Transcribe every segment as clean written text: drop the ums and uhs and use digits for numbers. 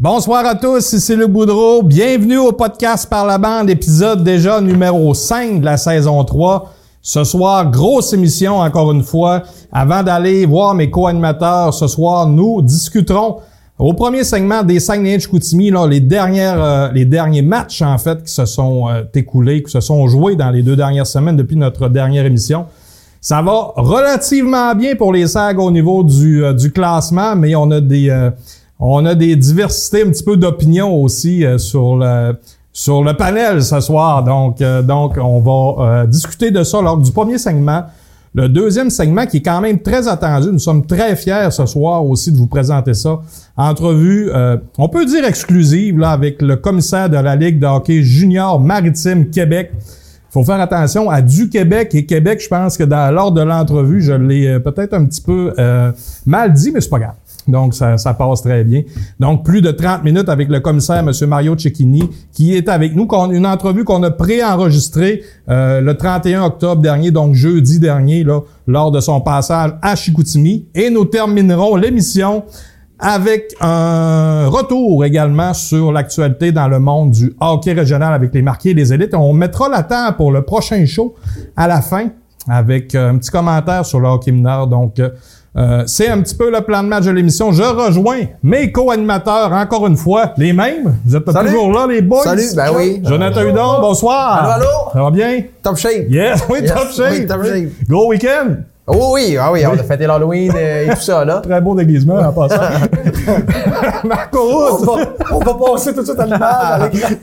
Bonsoir à tous, ici Luc Boudreau. Bienvenue au podcast Par la bande, épisode déjà numéro 5 de la saison 3. Ce soir, grosse émission encore une fois. Avant d'aller voir mes co-animateurs, ce soir, nous discuterons au premier segment des Saguenay-Chicoutimi, là, les derniers matchs en fait qui se sont écoulés, qui se sont joués dans les 2 dernières semaines depuis notre dernière émission. Ça va relativement bien pour les Sags au niveau du classement, mais on a des diversités, un petit peu d'opinion aussi sur le panel ce soir. Donc on va discuter de ça lors du premier segment. Le deuxième segment qui est quand même très attendu. Nous sommes très fiers ce soir aussi de vous présenter ça. Entrevue, on peut dire exclusive, là, avec le commissaire de la Ligue de hockey junior maritime Québec. Faut faire attention à du Québec et Québec, je pense que lors de l'entrevue, je l'ai peut-être un petit peu mal dit, mais c'est pas grave. Donc, ça passe très bien. Donc, plus de 30 minutes avec le commissaire, M. Mario Cecchini, qui est avec nous. Une entrevue qu'on a pré-enregistrée le 31 octobre dernier, donc jeudi dernier, là, lors de son passage à Chicoutimi. Et nous terminerons l'émission avec un retour également sur l'actualité dans le monde du hockey régional avec les marqués et les élites. On mettra la table pour le prochain show à la fin avec un petit commentaire sur le hockey mineur. Donc, c'est un petit peu le plan de match de l'émission. Je rejoins mes co-animateurs, encore une fois, les mêmes. Vous êtes toujours là, les boys? Salut, ben oui. Jonathan Hudon, bonsoir. Allô? Ça va bien? Top shape. Yes, oui, yes. Top shape. Oui, top shape. Gros week-end. Oh oui, on a fêté l'Halloween et tout ça, là. Très beau déguisement, en passant. Marco Roux. On va passer tout de suite à l'image.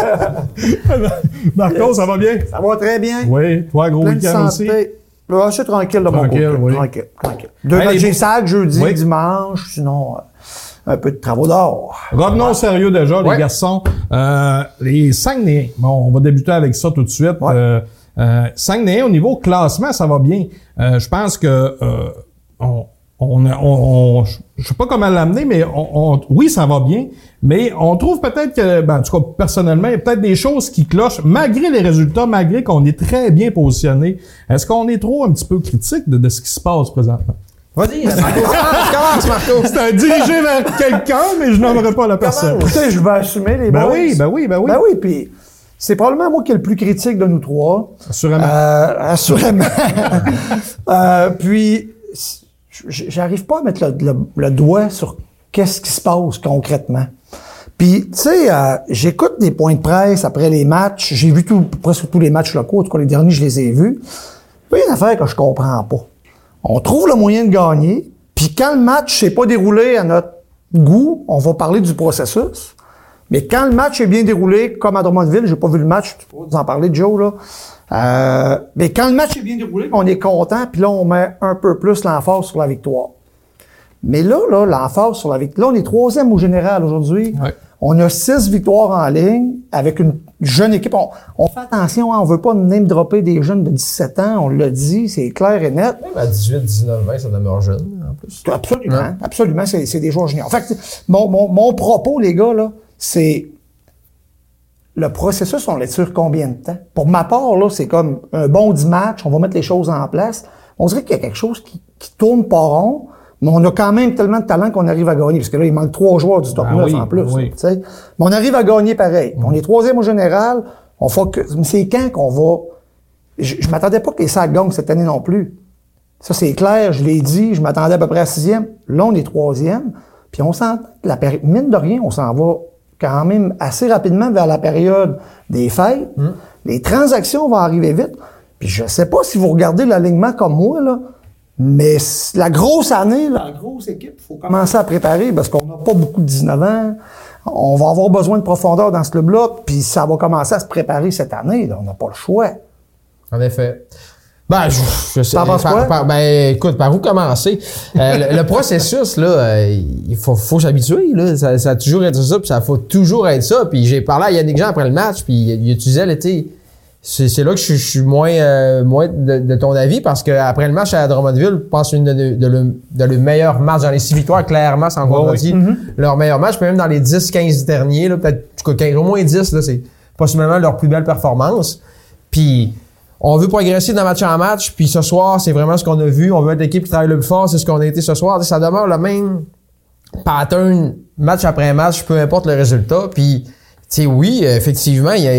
Marco, ça va bien? Ça va très bien. Oui, toi, gros Plein week-end de aussi. Là, c'est tranquille de mon côté. Oui. Tranquille. 2 matchs et sacs, jeudi, dimanche, sinon un peu de travaux dehors. Revenons au sérieux déjà, les garçons. Les Saguenayens, bon, on va débuter avec ça tout de suite. Ouais. Saguenayens, au niveau classement, ça va bien. Je pense que je sais pas comment l'amener, mais oui, ça va bien, mais on trouve peut-être que, en tout cas, personnellement, il y a peut-être des choses qui clochent, malgré les résultats, malgré qu'on est très bien positionné. Est-ce qu'on est trop un petit peu critique de ce qui se passe présentement? Vas-y, Marco. Commence, Marco. C'est un dirigé vers quelqu'un, mais je nommerai pas la personne. Écoutez, je vais assumer les boys. Ben oui. Ben oui, puis c'est probablement moi qui est le plus critique de nous trois. Assurément. Assurément. Puis, j'arrive pas à mettre le doigt sur qu'est-ce qui se passe concrètement. Puis, tu sais, j'écoute des points de presse après les matchs. J'ai vu presque tous les matchs locaux. En tout cas, les derniers, je les ai vus. Il y a une affaire que je comprends pas. On trouve le moyen de gagner, puis quand le match s'est pas déroulé à notre goût, on va parler du processus. Mais quand le match est bien déroulé, comme à Drummondville, j'ai pas vu le match, tu peux vous en parler, Joe, là. Mais quand le match est bien déroulé, on est content, puis là, on met un peu plus l'emphase sur la victoire. Mais là, l'emphase sur la victoire, là, on est 3e au général aujourd'hui. Ouais. On a 6 victoires en ligne avec une jeune équipe. On fait attention, on veut pas name dropper des jeunes de 17 ans, on l'a dit, c'est clair et net. Même à 18, 19, 20, ça demeure jeune, en plus. Absolument, Ouais. absolument, c'est des joueurs juniors. En fait, mon propos, les gars, là, c'est le processus, on l'est sur combien de temps? Pour ma part, là, c'est comme un bon 10 matchs, on va mettre les choses en place. On dirait qu'il y a quelque chose qui tourne pas rond, mais on a quand même tellement de talent qu'on arrive à gagner, parce que là, il manque 3 joueurs du top 9 en plus. oui. Tu sais. Mais on arrive à gagner pareil. On est 3e au général, mais c'est quand qu'on va... Je m'attendais pas que les Sags gagnent cette année non plus. Ça, c'est clair, je l'ai dit, je m'attendais à peu près à 6e. Là, on est 3e, puis on sent, mine de rien, on s'en va quand même assez rapidement vers la période des fêtes. Les transactions vont arriver vite. Puis je sais pas si vous regardez l'alignement comme moi, là, mais la grosse année, la grosse équipe, il faut commencer à préparer parce qu'on n'a pas beaucoup de 19 ans. On va avoir besoin de profondeur dans ce club-là, puis ça va commencer à se préparer cette année. Là. On n'a pas le choix. En effet. Ben, je sais. T'en penses quoi? Ben, écoute, par où commencer? Le processus, là, il faut s'habituer, là. Ça a toujours été ça, puis ça faut toujours être ça. Puis j'ai parlé à Yannick Jean après le match, puis il utilisait l'été. C'est là que je suis moins de ton avis, parce que après le match à Drummondville, je pense une de le meilleur match dans les 6 victoires, clairement, sans contredire. Leur meilleur match, puis même dans les 10-15 derniers, là, peut-être, au moins 10, là, c'est possiblement leur plus belle performance. Puis, on veut progresser d'un match en match, puis ce soir, c'est vraiment ce qu'on a vu. On veut être l'équipe qui travaille le plus fort, c'est ce qu'on a été ce soir. Ça demeure le même pattern match après match, peu importe le résultat. Puis, tu sais, oui, effectivement, il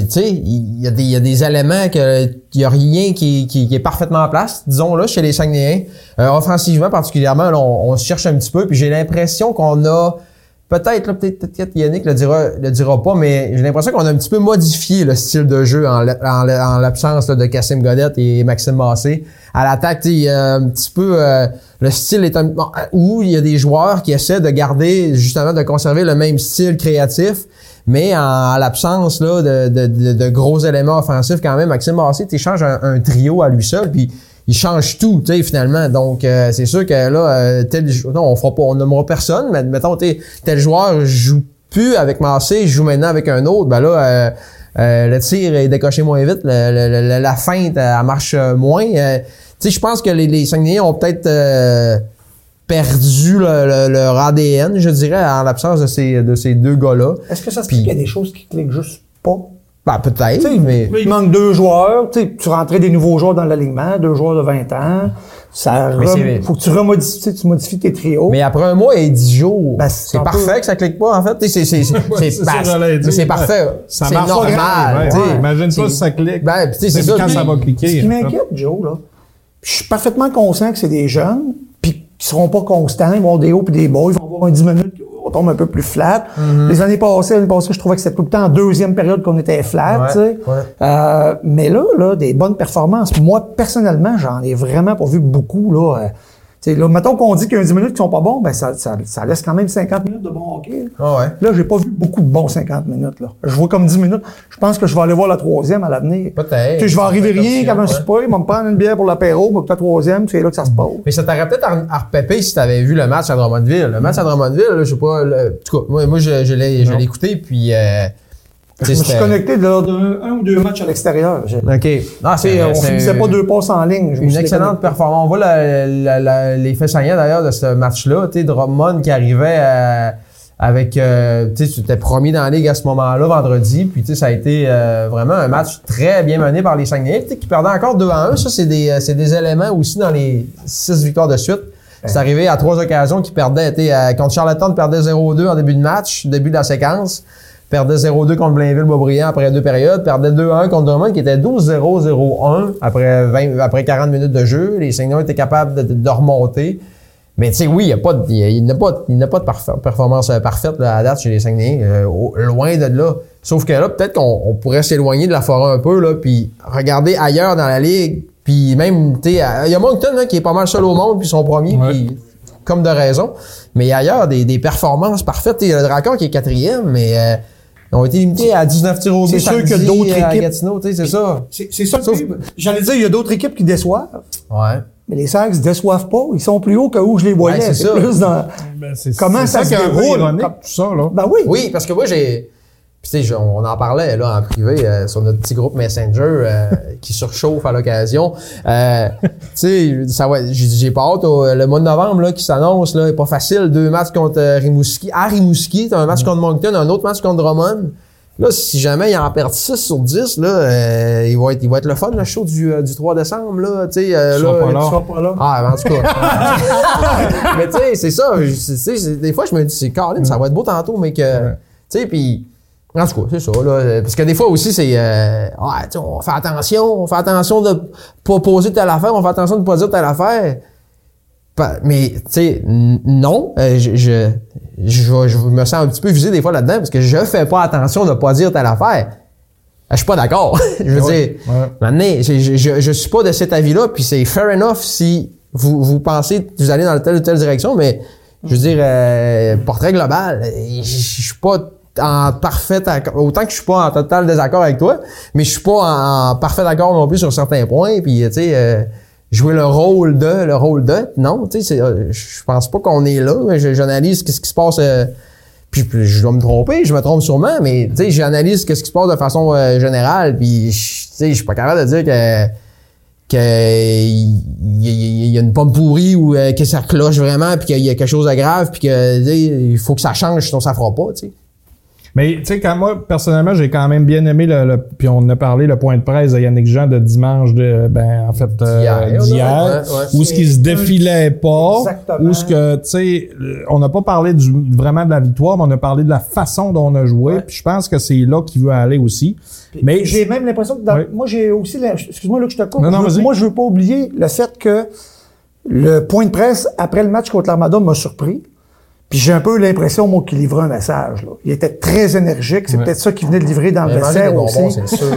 y a des éléments qu'il y a rien qui est parfaitement en place, disons là, chez les Saguenayens. Offensivement, particulièrement, là, on se cherche un petit peu. Puis j'ai l'impression qu'on a peut-être Yannick le dira pas, mais j'ai l'impression qu'on a un petit peu modifié le style de jeu en l'absence là, de Kassim Godette et Maxime Massé. À l'attaque, il y a un petit peu le style est où il y a des joueurs qui essaient de garder, justement, de conserver le même style créatif, mais en l'absence là de gros éléments offensifs quand même. Maxime Massé, tu changes un trio à lui seul, puis il change tout, tu sais, finalement. Donc, c'est sûr que là, on nommera personne, mais mettons, tel joueur joue plus avec Massé, il joue maintenant avec un autre. Ben là, le tir est décoché moins vite, la feinte, elle marche moins. Tu sais, je pense que les Saguenayens ont peut-être perdu leur ADN, je dirais, en l'absence de ces deux gars-là. Est-ce que ça se dit qu'il y a des choses qui cliquent juste pas? Ben, peut-être, mais... Il manque 2 joueurs. Tu rentrais des nouveaux joueurs dans l'alignement, 2 joueurs de 20 ans. Faut que tu modifies tes trios. Mais après un mois et 10 jours, ben, c'est parfait que ça clique pas, en fait. C'est parfait. Ça c'est marche normal. Ouais, imagine pas si ça clique. Ben, c'est ça. Quand ça va cliquer. Ce qui m'inquiète, Joe, là, je suis parfaitement conscient que c'est des jeunes, puis qui seront pas constants, ils vont avoir des hauts puis des bas, ils vont avoir un 10 minutes, on tombe un peu plus flat. Mm-hmm. Les années passées, je trouvais que c'était tout le temps en deuxième période qu'on était flat, tu sais. Ouais. Mais là, des bonnes performances. Moi, personnellement, j'en ai vraiment pas vu beaucoup, là. Là, mettons qu'on dit qu'il y a 10 minutes qui sont pas bons, ben ça laisse quand même 50 minutes de bon hockey. Ouais. Là, j'ai pas vu beaucoup de bons 50 minutes. Là. Je vois comme 10 minutes. Je pense que je vais aller voir la troisième à l'avenir. Peut-être. Je vais arriver rien qu'avant un souper, je vais me prendre une bière pour l'apéro, puis la troisième, c'est là que ça se passe. Mais ça t'aurait peut-être à repépé si t'avais vu le match à Drummondville. Le match à Drummondville, là, je sais pas, en tout cas, moi je l'ai écouté, puis... je me suis connecté lors d'un ou 2 matchs à l'extérieur. OK. On finissait pas 2 passes en ligne. Une excellente performance. On voit les faits saillants d'ailleurs de ce match-là. Tu sais, Drummond qui arrivait avec... tu sais, tu étais promis dans la ligue à ce moment-là, vendredi. Puis tu sais, ça a été vraiment un match très bien mené par les Saguenayens. Tu sais, qui perdaient encore 2-1. Ça, c'est des éléments aussi dans les 6 victoires de suite. C'est arrivé à 3 occasions qu'ils perdaient. Contre Charlottetown, perdait 0-2 en début de match, début de la séquence. Perdait 0-2 contre Blainville-Boisbriand après 2 périodes. Perdait 2-1 contre Drummond qui était 12-0-0-1 après 40 minutes de jeu. Les Saguenayens étaient capables de remonter. Mais tu sais, oui, il n'a pas de performance parfaite là, à date chez les Saguenayens. Loin de là. Sauf que là, peut-être qu'on pourrait s'éloigner de la forêt un peu, là, puis regarder ailleurs dans la ligue. Puis même, tu sais, il y a Moncton là, qui est pas mal seul au monde, puis son premier, puis comme de raison. Mais ailleurs, des performances parfaites. Il y a le Dracon qui est 4e, mais ils ont été limités à 19 tirs au but. C'est sûr que d'autres équipes... Gatineau, c'est ça. C'est ça. J'allais dire, il y a d'autres équipes qui déçoivent. Ouais. Mais les Sags ne déçoivent pas. Ils sont plus hauts que où je les voyais. Ouais, c'est ça. Plus dans... Comment ça se déroule. Ironique, tout ça, là. Ben oui. Oui, parce que moi, puis tu sais, on en parlait là en privé sur notre petit groupe Messenger qui surchauffe à l'occasion. Tu sais, j'ai pas hâte le mois de novembre là qui s'annonce là, est pas facile. 2 matchs contre Rimouski. À Rimouski, t'as un match contre Moncton, un autre match contre Drummond. Là, si jamais ils en perdent 6 sur 10, là, il va être le fun, le show du 3 décembre, là, tu sais, Tu seras pas là. Ah, en tout cas. Mais tu sais, c'est ça, des fois, je me dis, c'est Colin, ça va être beau tantôt, mais que, tu sais, puis en tout cas, c'est ça, là, parce que des fois aussi, c'est, on fait attention de pas poser telle affaire, on fait attention de pas dire telle affaire. Mais, tu sais, non, je me sens un petit peu visé des fois là-dedans parce que je fais pas attention de pas dire telle affaire. Je suis pas d'accord. Je veux dire, maintenant, je suis pas de cet avis-là, puis c'est fair enough si vous pensez que vous allez dans telle ou telle direction, mais je veux dire, portrait global, je suis pas en parfait accord, autant que je suis pas en total désaccord avec toi, mais je suis pas en parfait accord non plus sur certains points, puis tu sais, jouer le rôle de, non, tu sais, je pense pas qu'on est là, mais j'analyse qu'est-ce qui se passe, puis je dois me tromper, je me trompe sûrement, mais tu sais, j'analyse qu'est-ce qui se passe de façon générale, puis tu sais, je suis pas capable de dire que il y a une pomme pourrie ou que ça cloche vraiment, puis qu'il y a quelque chose de grave, puis que il faut que ça change, sinon ça fera pas, tu sais. Mais tu sais, quand moi, personnellement, j'ai quand même bien aimé puis on a parlé, le point de presse de Yannick Jean de dimanche d'hier, où ce qui se défilait pas, Exactement. où ce que, tu sais, on n'a pas parlé vraiment de la victoire, mais on a parlé de la façon dont on a joué, puis je pense que c'est là qu'il veut aller aussi. Mais j'ai même l'impression que moi, j'ai aussi, excuse-moi là que je te coupe, Non, vas-y. moi, je veux pas oublier le fait que le point de presse après le match contre l'Armada m'a surpris. Puis j'ai un peu l'impression, moi, qu'il livrait un message. Là. Il était très énergique. C'est peut-être ça qu'il venait de livrer dans le vestiaire aussi. C'est sûr.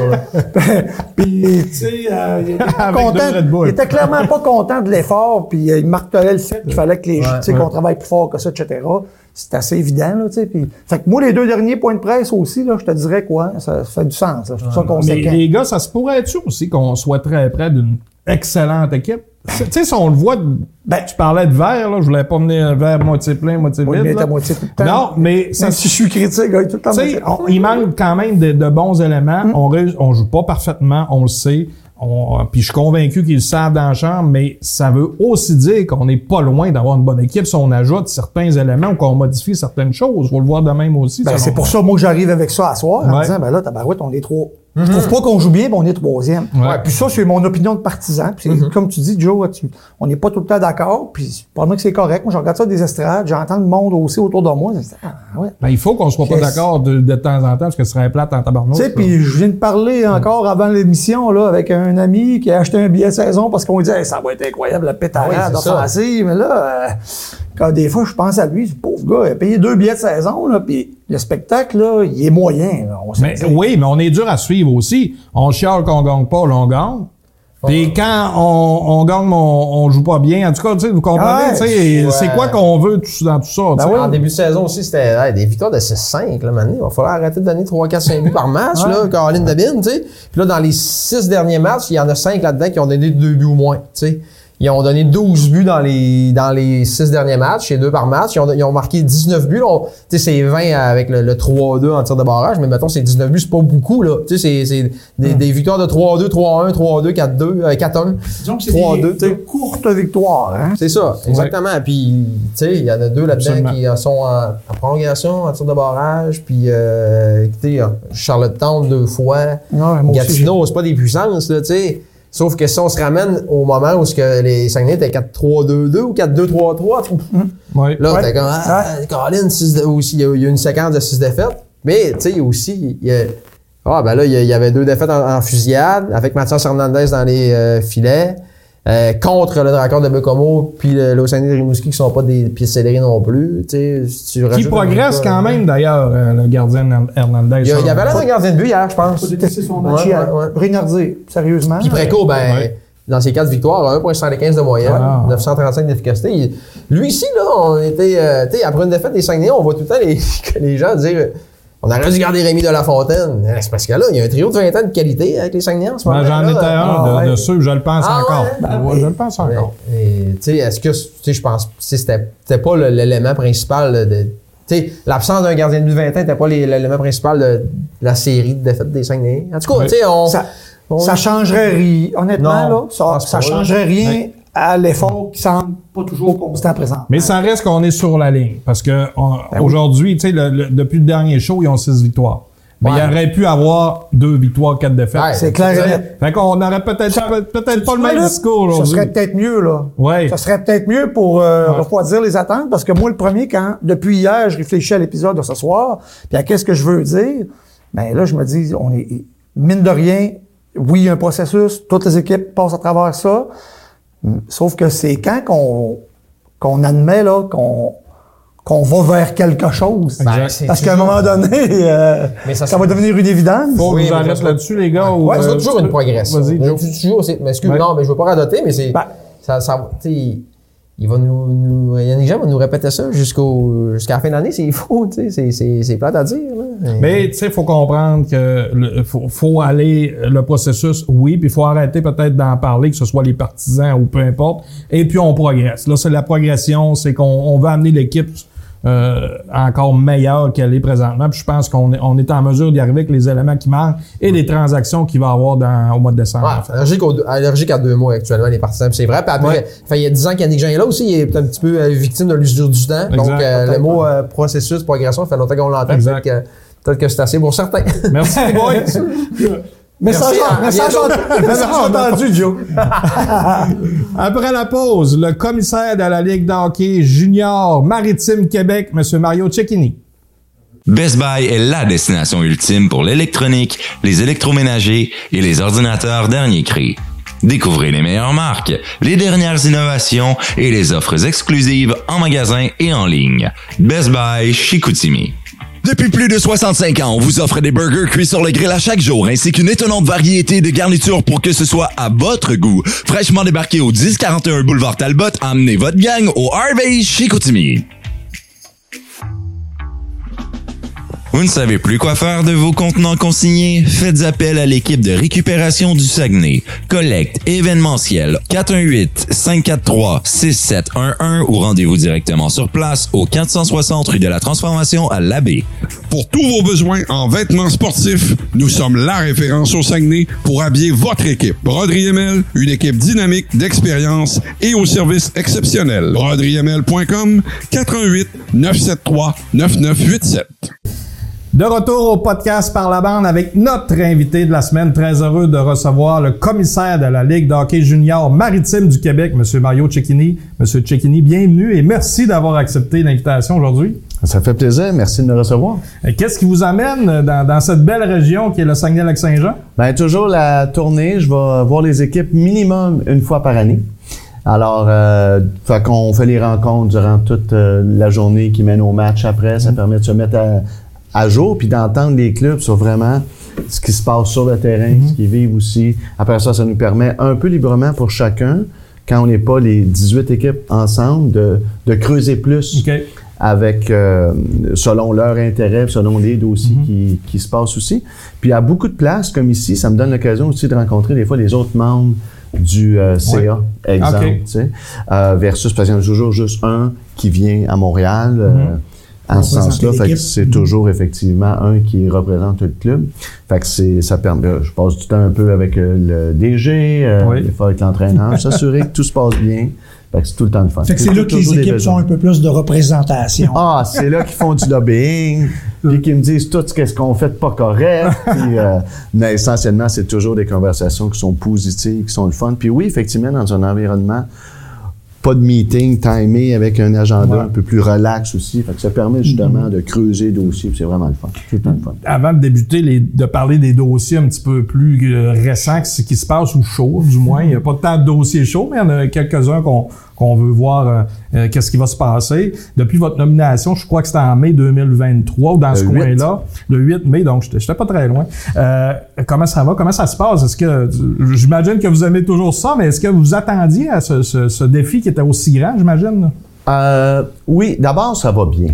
Puis, tu sais, il était pas Avec content. deux Red Bull. Il était clairement pas content de l'effort. Puis il martelait le fait qu'il fallait que tu sais, qu'on travaille plus fort que ça, etc. C'est assez évident, là, tu sais. Puis, fait que moi, les 2 derniers points de presse aussi, là, je te dirais quoi, ça fait du sens. Là. Je trouve ça conséquent. Mais les gars, ça se pourrait être sûr aussi qu'on soit très près d'une excellente équipe. Tu sais, si on le voit, tu parlais de verre, là, je voulais pas mener un verre moitié plein, moitié vide. Bien là. à moitié tout le temps. Non, mais ça, Même si je suis critique, tout le temps. tu sais, il manque quand même de bons éléments. On joue pas parfaitement, on le sait. Puis je suis convaincu qu'ils le savent dans la chambre, mais ça veut aussi dire qu'on n'est pas loin d'avoir une bonne équipe si on ajoute certains éléments ou qu'on modifie certaines choses. Faut le voir de même aussi. C'est pour ça, moi, que j'arrive avec ça à soir, en disant, là, tabarouette, on est trop. Je trouve pas qu'on joue bien, mais on est 3e. Ouais. Puis ça, c'est mon opinion de partisan. Puis comme tu dis, Joe, on n'est pas tout le temps d'accord. Puis probablement que c'est correct. Moi, je regarde ça des estrades, j'entends le monde aussi autour de moi. Je dis, il faut qu'on soit pas d'accord de temps en temps parce que ce serait plate en tabarnouche. Tu sais, puis je viens de parler encore avant l'émission là avec un ami qui a acheté un billet de saison parce qu'on dit, ça va être incroyable, la pétarade offensive. Mais là, quand des fois, je pense à lui, ce pauvre gars, il a payé 2 billets de saison, là, puis le spectacle, là, il est moyen. Là, mais on est dur à suivre aussi. On chiale qu'on gagne pas, là, on gagne. Puis quand on gagne, on joue pas bien. En tout cas, tu sais, vous comprenez, tu sais, c'est quoi qu'on veut dans tout ça, tu sais. En début de saison aussi, c'était des victoires de 6-5, là, maintenant. Il va falloir arrêter de donner 3, 4, 5 buts par match, là, Caroline Dabine, tu sais. Puis là, dans les 6 derniers matchs, il y en a 5 là-dedans qui ont donné 2 buts ou moins, tu sais. Ils ont donné 12 buts dans les 6 derniers matchs, c'est 2 par match. Ils ont marqué 19 buts. Tu sais, c'est 20 avec le 3-2 en tir de barrage, mais mettons, c'est 19 buts, c'est pas beaucoup, là. Tu sais, c'est des victoires de 3-2, 3-1, 3-2, 4-2, 4-1. Disons que c'est 3-2, des courtes victoires, hein. C'est ça, exactement. Puis, tu sais, il y en a 2 là-dedans qui sont en prolongation, en tir de barrage. Puis, écoutez, Charlottetown 2 fois. Gatineau, c'est pas des puissances, là, tu sais. Sauf que si on se ramène au moment où les Saguenay étaient 4-3-2-2 ou 4-2-3-3, là, t'es comme, Caroline, aussi, il y a eu une séquence de 6 défaites. Mais, tu sais, aussi, il y avait 2 défaites en fusillade avec Mathias Hernandez dans les filets. Contre le Dracon de Bécomo puis le Saguenay de Rimouski qui sont pas des pieds scellérés non plus. Qui progresse quand même d'ailleurs, le gardien Hernandez. Il y avait l'air d'un gardien de but hier, je pense. Il a testé son match hier. Brinardier, sérieusement. Puis Préco, dans ses 4 victoires, 1,75 de moyenne, 935 d'efficacité. Lui ici, là, on était, après une défaite des Saguenay, on voit tout le temps les gens dire on aurait dû garder Rémi de la Fontaine. C'est parce que là, il y a un trio de 20 ans de qualité avec les Saguenay en ce moment. J'en étais un de ceux, je le pense encore. Je le pense encore. Tu sais, est-ce que, je pense, c'était pas l'élément principal tu sais, l'absence d'un gardien de but de 20 ans n'était pas l'élément principal de la série de défaites des Saguenay. En tout cas, tu sais, ça changerait rien. Honnêtement, là, ça changerait rien à l'effort qui semble pas toujours constant présent. Mais ça reste qu'on est sur la ligne. Parce que aujourd'hui, tu sais, depuis le dernier show, ils ont 6 victoires. Mais il aurait pu avoir 2 victoires, 4 défaites. C'est clair et net. Fait qu'on aurait peut-être pas le même discours aujourd'hui. Ça serait peut-être mieux, là. Ouais. Ça serait peut-être mieux pour refroidir les attentes, parce que moi, le premier, depuis hier, je réfléchis à l'épisode de ce soir, puis à qu'est-ce que je veux dire, ben là, je me dis, on est, mine de rien, oui, il y a un processus, toutes les équipes passent à travers ça, sauf que c'est quand qu'on admet, là, qu'on va vers quelque chose. Parce qu'à un moment donné, ça va devenir une évidence. Faut que j'arrête là-dessus, les gars. Ouais, c'est toujours une progression. Vas-y, toujours, non, mais je veux pas radoter, mais c'est, Yannick Jean va nous répéter ça jusqu'à la fin de l'année, c'est faux, tu sais, c'est plate à dire, là. Mais, tu sais, faut comprendre que faut aller le processus, oui, puis il faut arrêter peut-être d'en parler, que ce soit les partisans ou peu importe, et puis on progresse. Là, c'est la progression, c'est qu'on veut amener l'équipe encore meilleure qu'elle est présentement. Puis je pense qu'on est en mesure d'y arriver avec les éléments qui manquent et les transactions qu'il va y avoir au mois de décembre. Ouais, allergique à 2 mois actuellement, les partisans. Puis c'est vrai. Puis après, il y a 10 ans qu'Yannick Jean est là aussi, il est un petit peu victime de l'usure du temps. Exact. Donc, le mot processus, progression, ça fait longtemps qu'on l'entend. Peut-être que c'est assez pour certains. Merci, boys. Message entendu, Joe. Après la pause, le commissaire de la Ligue d'hockey junior Maritime Québec, M. Mario Cecchini. Best Buy est la destination ultime pour l'électronique, les électroménagers et les ordinateurs dernier cri. Découvrez les meilleures marques, les dernières innovations et les offres exclusives en magasin et en ligne. Best Buy Chicoutimi. Depuis plus de 65 ans, on vous offre des burgers cuits sur le grill à chaque jour, ainsi qu'une étonnante variété de garnitures pour que ce soit à votre goût. Fraîchement débarqué au 1041 Boulevard Talbot, emmenez votre gang au Harvey's Chicoutimi. Vous ne savez plus quoi faire de vos contenants consignés? Faites appel à l'équipe de récupération du Saguenay. Collecte événementielle 418-543-6711 ou rendez-vous directement sur place au 460 rue de la Transformation à Labbé. Pour tous vos besoins en vêtements sportifs, nous sommes la référence au Saguenay pour habiller votre équipe. Broderie ML, une équipe dynamique, d'expérience et au service exceptionnel. broderieml.com 418-973-9987. De retour au podcast Par la bande avec notre invité de la semaine. Très heureux de recevoir le commissaire de la Ligue d'hockey junior maritime du Québec, M. Mario Cecchini. M. Cecchini, bienvenue et merci d'avoir accepté l'invitation aujourd'hui. Ça fait plaisir. Merci de me recevoir. Qu'est-ce qui vous amène dans cette belle région qui est le Saguenay-Lac-Saint-Jean? Ben, toujours la tournée. Je vais voir les équipes minimum une fois par année. Alors, fait qu'on fait les rencontres durant toute la journée qui mène au match après. Ça permet de se mettre à jour puis d'entendre les clubs sur vraiment ce qui se passe sur le terrain, ce qu'ils vivent aussi. Après ça, ça nous permet un peu librement pour chacun, quand on n'est pas les 18 équipes ensemble, de creuser plus avec selon leur intérêt, selon les dossiers qui se passent aussi. Puis à beaucoup de places, comme ici, ça me donne l'occasion aussi de rencontrer des fois les autres membres du CA, exemple, tu sais, versus, parce qu'il y en a toujours juste un qui vient à Montréal, en ce sens-là, fait que c'est toujours effectivement un qui représente le club. Fait que ça permet, je passe du temps un peu avec le DG, des fois avec l'entraîneur, s'assurer que tout se passe bien. Fait que c'est tout le temps de fun. Fait que c'est là que les équipes font un peu plus de représentation. Ah, c'est là qu'ils font du lobbying, puis qu'ils me disent tout ce qu'on fait de pas correct. Puis, mais essentiellement, c'est toujours des conversations qui sont positives, qui sont le fun. Puis oui, effectivement, dans un environnement pas de meeting timé avec un agenda un peu plus relax aussi. Fait que ça permet justement de creuser les dossiers, puis c'est vraiment le fun. C'est tout le fun. Avant de débuter, de parler des dossiers un petit peu plus récents qui se passent ou chauds, du moins. Il n'y a pas tant de dossiers chauds, mais il y en a quelques-uns qu'on veut voir qu'est-ce qui va se passer. Depuis votre nomination, je crois que c'était en mai 2023 ou dans ce coin-là. Le 8 mai, donc j'étais pas très loin. Comment ça va? Comment ça se passe? Est-ce que j'imagine que vous aimez toujours ça, mais est-ce que vous attendiez à ce défi qui était aussi grand, j'imagine? Oui, d'abord, ça va bien.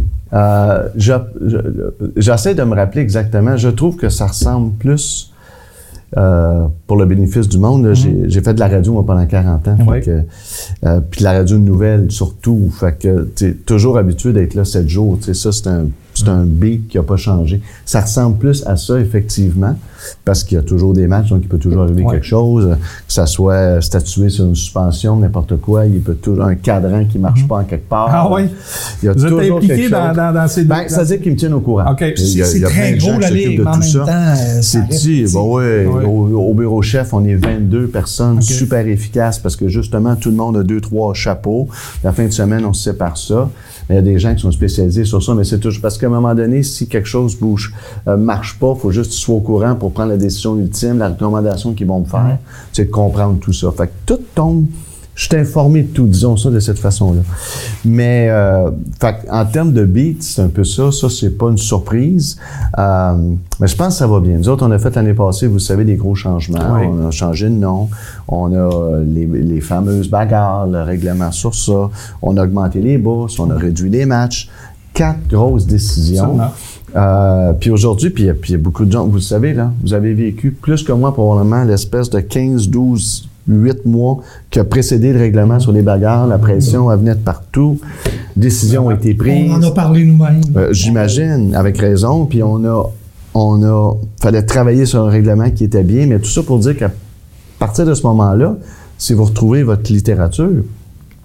J'essaie de me rappeler exactement. Je trouve que ça ressemble plus pour le bénéfice du monde. J'ai fait de la radio moi, pendant 40 ans. Puis de la radio de nouvelles surtout. Fait que t'es toujours habitué d'être là 7 jours. Ça, c'est un beat qui a pas changé. Ça ressemble plus à ça, effectivement, parce qu'il y a toujours des matchs, donc il peut toujours arriver quelque chose, que ça soit statué sur une suspension, n'importe quoi, il peut toujours un cadran qui marche pas en quelque part. Ah oui? Il y a vous toujours êtes impliqué dans ces... ça veut dire qu'ils me tiennent au courant. Okay. Il y a très plein de gens gros, qui s'occupent de tout ça. C'est dit, au bureau chef, on est 22 personnes super efficaces parce que justement, tout le monde a 2-3 chapeaux. La fin de semaine, on se sépare ça. Il y a des gens qui sont spécialisés sur ça, mais c'est toujours parce qu'à un moment donné, si quelque chose marche pas, faut juste que tu sois au courant pour prendre la décision ultime, la recommandation qu'ils vont me faire, c'est de comprendre tout ça. Fait que tout tombe. Je suis informé de tout, disons ça de cette façon-là. Mais en termes de beat, c'est un peu ça. Ça, c'est pas une surprise. Mais je pense que ça va bien. Nous autres, on a fait l'année passée, vous savez, des gros changements. On a changé de nom. On a les fameuses bagarres, le règlement sur ça. On a augmenté les bourses. On a réduit les matchs. 4 grosses décisions. Puis aujourd'hui, puis il y a beaucoup de gens, vous le savez, là, vous avez vécu plus que moi probablement l'espèce de 15, 12, 8 mois qui a précédé le règlement sur les bagarres. La pression, elle venait de partout. Décisions ont été prises. On en a parlé nous-mêmes. J'imagine, avec raison. Puis fallait travailler sur un règlement qui était bien, mais tout ça pour dire qu'à partir de ce moment-là, si vous retrouvez votre littérature,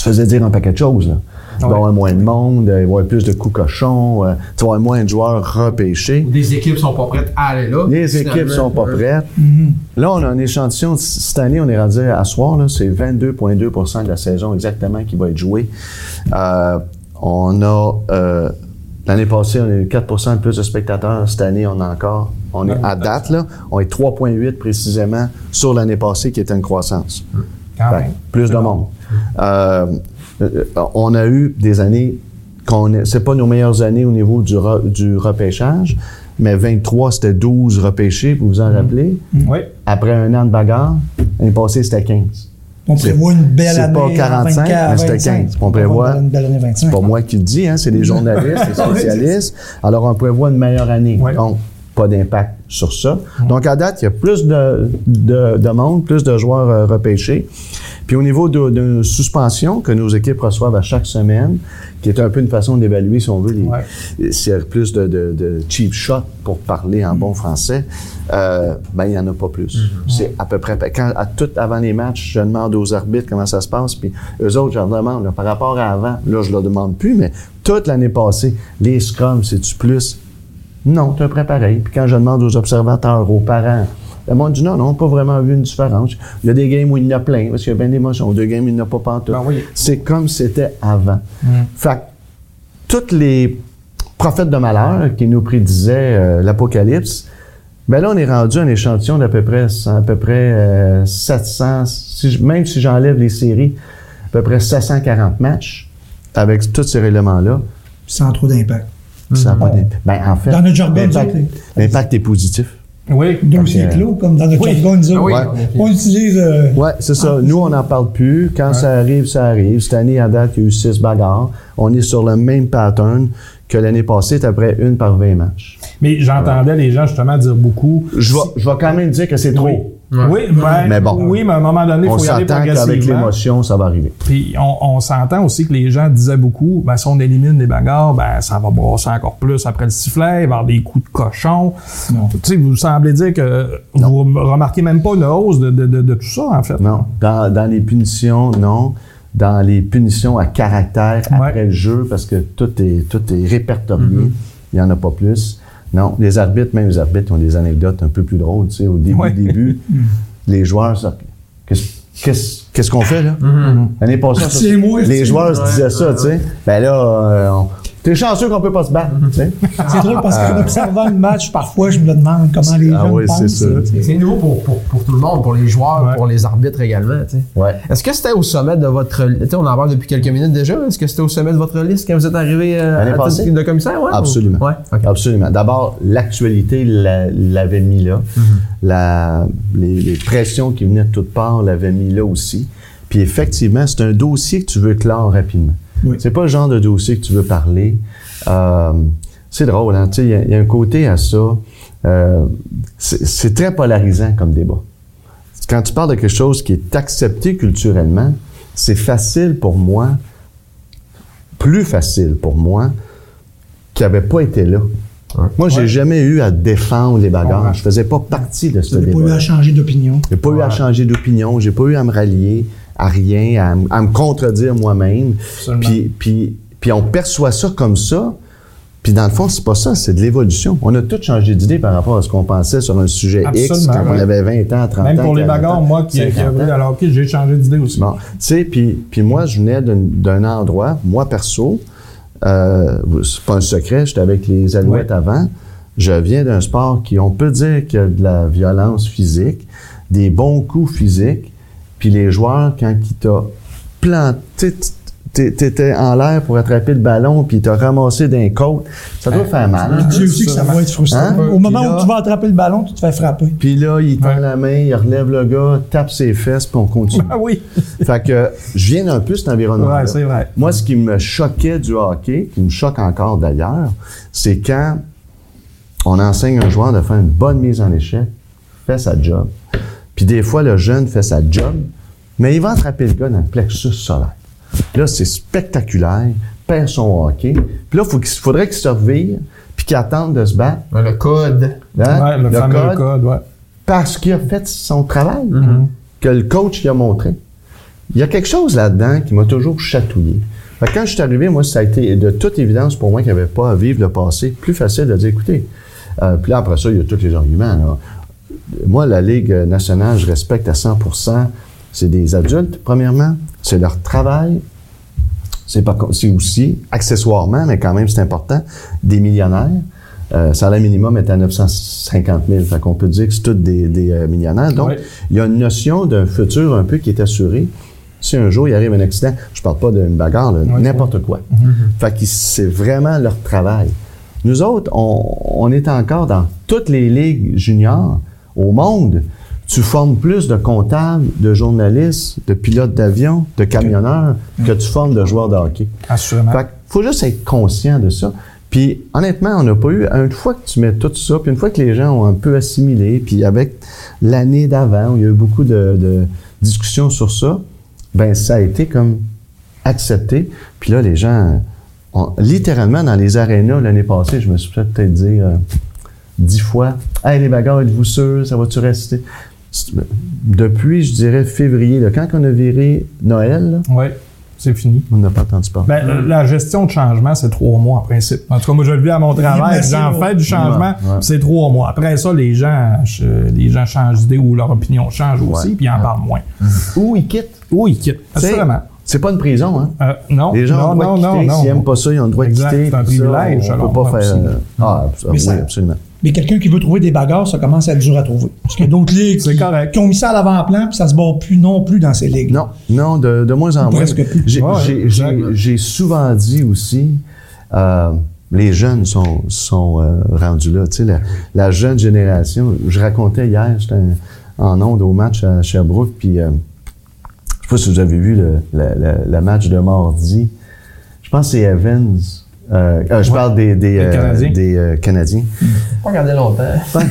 se faisait dire un paquet de choses, là. Il va y avoir moins de monde, il va y avoir plus de coups cochons, tu vas avoir moins de joueurs repêchés. Des équipes sont pas prêtes à aller là. Les équipes sont pas prêtes. Là, on a un échantillon. Cette année, on est rendu à soir, là, c'est 22,2% de la saison exactement qui va être jouée. On a, l'année passée, on a eu 4% de plus de spectateurs. Cette année, on est à date, là, on est 3,8 précisément sur l'année passée qui était une croissance. Plus de monde. On a eu des années c'est pas nos meilleures années au niveau du repêchage, mais 23, c'était 12 repêchés, vous vous en rappelez? Oui. Après un an de bagarre, l'année passée, c'était 15. On prévoit une belle année. C'est pas 45, mais c'était 15. On prévoit, une belle année 25. c'est pas moi qui le dis, hein, c'est les journalistes, les spécialistes. Alors, on prévoit une meilleure année. Oui. Donc, pas d'impact sur ça. Donc, à date, il y a plus de monde, plus de joueurs repêchés. Puis, au niveau de suspension que nos équipes reçoivent à chaque semaine, qui est un peu une façon d'évaluer, si on veut, s'il y a plus de cheap shots, pour parler en bon français, il n'y en a pas plus. C'est à peu près... Tout avant les matchs, je demande aux arbitres comment ça se passe, puis eux autres, je leur demande, là, par rapport à avant, là, je leur demande plus, mais toute l'année passée, les scrums, c'est-tu plus? Non, c'est un près pareil. Puis quand je demande aux observateurs, aux parents, le monde dit non, on n'a pas vraiment vu une différence. Il y a des games où il y en a plein, parce qu'il y a bien d'émotions. Deux games où il n'y en a pas pantoute. C'est comme c'était avant. Fait que tous les prophètes de malheur qui nous prédisaient l'apocalypse, ben là, on est rendu un échantillon d'à peu près 700, même si j'enlève les séries, à peu près 740 matchs avec tous ces règlements-là. Sans trop d'impact. Ça a pas d'impact. Ben, en fait, dans notre jargon, l'impact est positif. Oui. Dossier clos, comme dans notre jargon, nous autres. On utilise... Oui, c'est ça. Nous, on n'en parle plus. Quand ça arrive, ça arrive. Cette année, à date, il y a eu 6 bagarres. On est sur le même pattern que l'année passée, c'est après 1 par 20 matchs. Mais j'entendais les gens justement dire beaucoup... Je vais quand même dire que c'est trop. Oui, mais bon. Oui, mais à un moment donné, il faut y aller progressivement. On s'entend qu'avec l'émotion, ça va arriver. Puis on s'entend aussi que les gens disaient beaucoup, si on élimine les bagarres, ça va brasser encore plus après le sifflet, il va y avoir des coups de cochon. Tu sais, vous semblez dire que vous remarquez même pas une hausse de tout ça, en fait. Non. Dans les punitions, non. Dans les punitions à caractère après le jeu, parce que tout est répertorié, il n'y en a pas plus. Non, les arbitres ont des anecdotes un peu plus drôles, tu sais, au début, les joueurs, qu'est-ce qu'on fait, là? L'année passée, les joueurs se disaient ça, tu sais. Ben là, t'es chanceux qu'on peut pas se battre, tu sais. C'est drôle parce qu'en observant le match, parfois, je me demande comment les gens pensent. C'est nouveau pour tout le monde, pour les joueurs, pour les arbitres également, tu sais. Ouais. Est-ce que c'était au sommet de votre... Tu sais, on en parle depuis quelques minutes déjà. Est-ce que c'était au sommet de votre liste quand vous êtes arrivé à de commissaire? Ouais, absolument. Ouais? Okay. Absolument. D'abord, l'actualité l'avait mis là. Les pressions qui venaient de toutes parts l'avaient mis là aussi. Puis effectivement, c'est un dossier que tu veux clore rapidement. Oui. C'est pas le genre de dossier que tu veux parler. C'est drôle, hein? Tu sais, il y a un côté à ça. C'est très polarisant comme débat. Quand tu parles de quelque chose qui est accepté culturellement, c'est facile pour moi, plus facile pour moi, qui n'avait pas été là. Moi, j'ai jamais eu à défendre les bagarres. Je faisais pas partie de ce débat. J'ai pas eu à changer d'opinion. J'ai pas eu à changer d'opinion. J'ai pas eu à me rallier à rien, à me contredire moi-même. Puis on perçoit ça comme ça. Puis dans le fond, c'est pas ça, c'est de l'évolution. On a tous changé d'idée par rapport à ce qu'on pensait sur un sujet X quand on avait 20 ans, 30 ans. Même pour les bagarres, moi qui ai vu à l'hockey, j'ai changé d'idée aussi. Bon, tu sais, puis moi, je venais d'un endroit, moi perso, c'est pas un secret, j'étais avec les Alouettes avant. Je viens d'un sport qui, on peut dire qu'il y a de la violence physique, des bons coups physiques, puis les joueurs, quand ils t'ont planté, t'étais en l'air pour attraper le ballon, puis t'as ramassé d'un côte, ça doit faire mal. Hein? Dieu aussi que ça va être frustrant. Hein? Au moment où tu vas attraper le ballon, tu te fais frapper. Puis là, il tend la main, il relève le gars, tape ses fesses, puis on continue. Ah oui! Fait que je viens d'un peu cet environnement-là. Ouais, c'est vrai. Moi, ce qui me choquait du hockey, qui me choque encore d'ailleurs, c'est quand on enseigne un joueur de faire une bonne mise en échec, fait sa job. Puis des fois, le jeune fait sa job, mais il va attraper le gars dans le plexus solaire. Là, c'est spectaculaire, perd son hockey. Puis là, il faudrait qu'il se revire, puis qu'il attende de se battre. Le code. Hein? Le fameux code, parce qu'il a fait son travail, que le coach lui a montré. il y a quelque chose là-dedans qui m'a toujours chatouillé. Fait que quand je suis arrivé, moi, ça a été de toute évidence pour moi qu'il n'y avait pas à vivre le passé. Plus facile de dire, écoutez, puis là, après ça, il y a tous les arguments. Là. Moi, la Ligue nationale, je respecte à 100%. C'est des adultes, premièrement. C'est leur travail. C'est aussi, accessoirement, mais quand même, c'est important, des millionnaires. Salaire minimum est à 950 000. Fait qu'on peut dire que c'est tous des millionnaires. Donc, il y a une notion d'un futur un peu qui est assuré. Si un jour il arrive un accident, je parle pas d'une bagarre, là, n'importe quoi. Fait que c'est vraiment leur travail. Nous autres, on est encore dans toutes les ligues juniors au monde. Tu formes plus de comptables, de journalistes, de pilotes d'avion, de camionneurs que tu formes de joueurs de hockey. Assurément. Fait qu'il faut juste être conscient de ça. Puis, honnêtement, on n'a pas eu... Une fois que tu mets tout ça, puis une fois que les gens ont un peu assimilé, puis avec l'année d'avant, où il y a eu beaucoup de discussions sur ça, ben ça a été comme accepté. Puis là, les gens... littéralement, dans les arénas, l'année passée, je me suis peut-être dit 10 fois, « Hey, les bagarres, êtes-vous sûrs? Ça va-tu rester? » Depuis, je dirais, février, là, quand on a viré Noël... Oui. C'est fini. On n'a pas entendu parler. Ben, la gestion de changement, c'est 3 mois en principe. En tout cas, moi, je le vis à mon travail. J'en fais du changement, c'est 3 mois. Après ça, les gens changent d'idée ou leur opinion change aussi, puis ils en parlent moins. Ou ils quittent. Assurément. C'est pas une prison, hein? Non. Les gens ont le droit de quitter. S'ils n'aiment pas ça, ils ont le droit de quitter. C'est un privilège. On peut pas faire... oui, absolument. Mais quelqu'un qui veut trouver des bagarres, ça commence à être dur à trouver. Parce qu'il y a d'autres ligues qui ont mis ça à l'avant-plan, puis ça se bat plus non plus dans ces ligues. Non, de moins en moins. Presque plus. J'ai souvent dit aussi, les jeunes sont rendus là. Tu sais, la jeune génération. Je racontais hier, j'étais en onde au match à Sherbrooke, puis je sais pas si vous avez vu le match de mardi. Je pense que c'est Evans. Je parle des Canadiens. Pas regardé longtemps.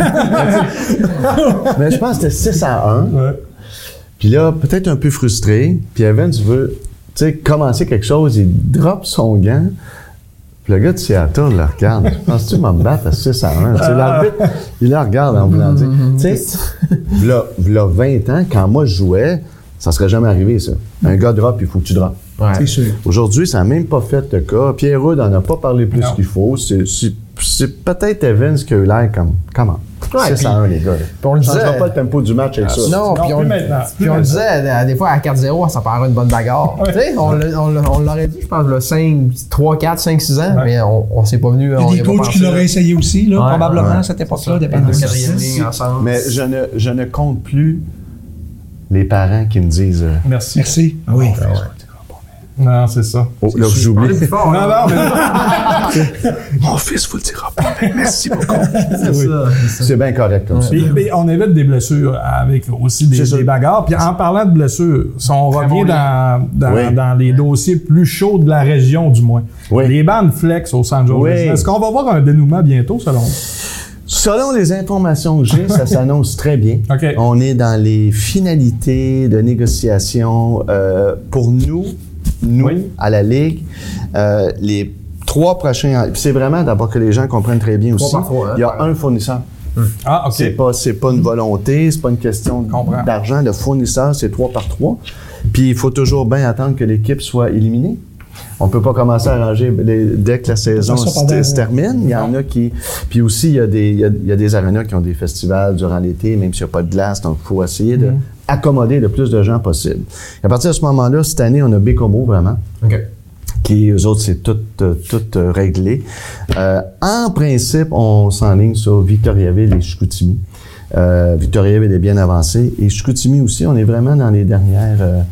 Mais je pense que c'était 6-1. Puis là, peut-être un peu frustré. Puis Evans veut, commencer quelque chose. Il drop son gant. Puis le gars de Seattle le regarde. Penses-tu m'en battre à 6-1? L'arbitre, il le regarde en voulant dire. Tu sais, v'là 20 ans, quand moi je jouais, ça serait jamais arrivé, ça. Un gars drop, il faut que tu drops. C'est sûr. Aujourd'hui, ça n'a même pas fait le cas. Pierre-Rude n'en a pas parlé plus qu'il faut. C'est peut-être Evans qui a eu l'air comme... Comment? C'est ça, les gars. On le disait... Ça ne pas le tempo du match avec ça. Non, puis on le disait, des fois, à 4-0, ça paraît une bonne bagarre. Tu sais, on l'aurait dit, je pense, là, 3, 4, 5, 6 ans, mais on s'est pas venu... Il y a des coachs qui l'auraient essayé aussi, là, probablement, à cette époque-là, dépendant de quatrième ligne ensemble. Mais je ne compte plus les parents qui me disent... Merci. Merci. Oui. Non, c'est ça. Oh, là, j'oublie. Non, mais... Mon fils vous le dira pas, mais merci beaucoup. C'est ça. C'est bien correct comme ça. Puis on évite des blessures avec aussi des bagarres. Puis en parlant de blessures, si on revient dans les dossiers plus chauds de la région, du moins. Oui. Les bandes flex au San Jose. Est-ce qu'on va voir un dénouement bientôt, selon vous? Selon les informations que j'ai, ça s'annonce très bien. Okay. On est dans les finalités de négociation. Pour nous, à la Ligue, les 3 prochains... C'est vraiment, d'abord que les gens comprennent très bien aussi, il y a un fournisseur. Ah, OK. C'est pas une volonté, c'est pas une question d'argent. Le fournisseur, c'est 3 par 3. Puis il faut toujours bien attendre que l'équipe soit éliminée. On peut pas commencer à arranger dès que la saison se termine. Il y en a qui... Puis aussi, il y a des arénas qui ont des festivals durant l'été, même s'il n'y a pas de glace. Donc, il faut essayer d'accommoder le plus de gens possible. À partir de ce moment-là, cette année, on a Bécomo, vraiment. OK. Qui, eux autres, c'est tout réglé. En principe, on s'enligne sur Victoriaville et Chicoutimi. Victoriaville est bien avancé. Et Chicoutimi aussi, on est vraiment dans les derniers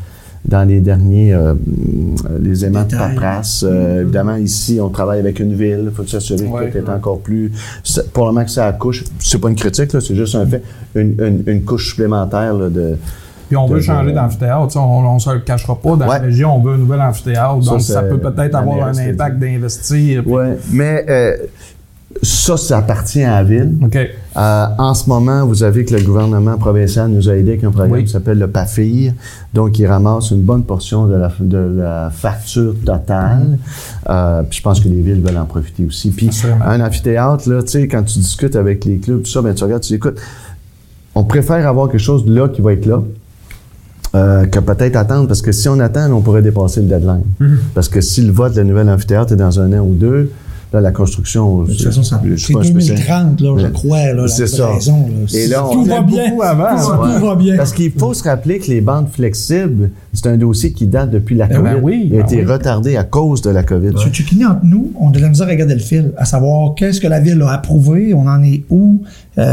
les aimants de paperasse. Évidemment, ici, on travaille avec une ville. Il faut s'assurer que tout est encore plus... Pour le moment que ça accouche, c'est pas une critique, là, c'est juste un fait, une couche supplémentaire là, de... Puis on veut changer d'amphithéâtre. On ne se le cachera pas. Dans la région, on veut un nouvel amphithéâtre. Donc, ça peut peut-être avoir un impact d'investir. Oui, mais ça appartient à la ville. Okay. En ce moment, vous savez que le gouvernement provincial nous a aidé avec un programme qui s'appelle le PAFIR. Donc, il ramasse une bonne portion de la facture totale. Puis je pense que les villes veulent en profiter aussi. Puis un amphithéâtre, là, tu sais, quand tu discutes avec les clubs, tout ça, ben, tu regardes, tu dis, écoute, on préfère avoir quelque chose là qui va être là. que peut-être attendre, parce que si on attend, on pourrait dépasser le deadline. Parce que si le vote de la nouvelle amphithéâtre est dans 1 an ou 2, là, la construction... De toute façon, c'est 2030, là, je crois, là, c'est la ça. raison. Là. Et là, Tout va bien. Tout va bien. Parce qu'il faut se rappeler que les bandes flexibles, c'est un dossier qui date depuis la COVID. Oui, il a été retardé à cause de la COVID. M. Cecchini, entre nous, on a de la misère à regarder le fil, à savoir qu'est-ce que la Ville a approuvé, on en est où.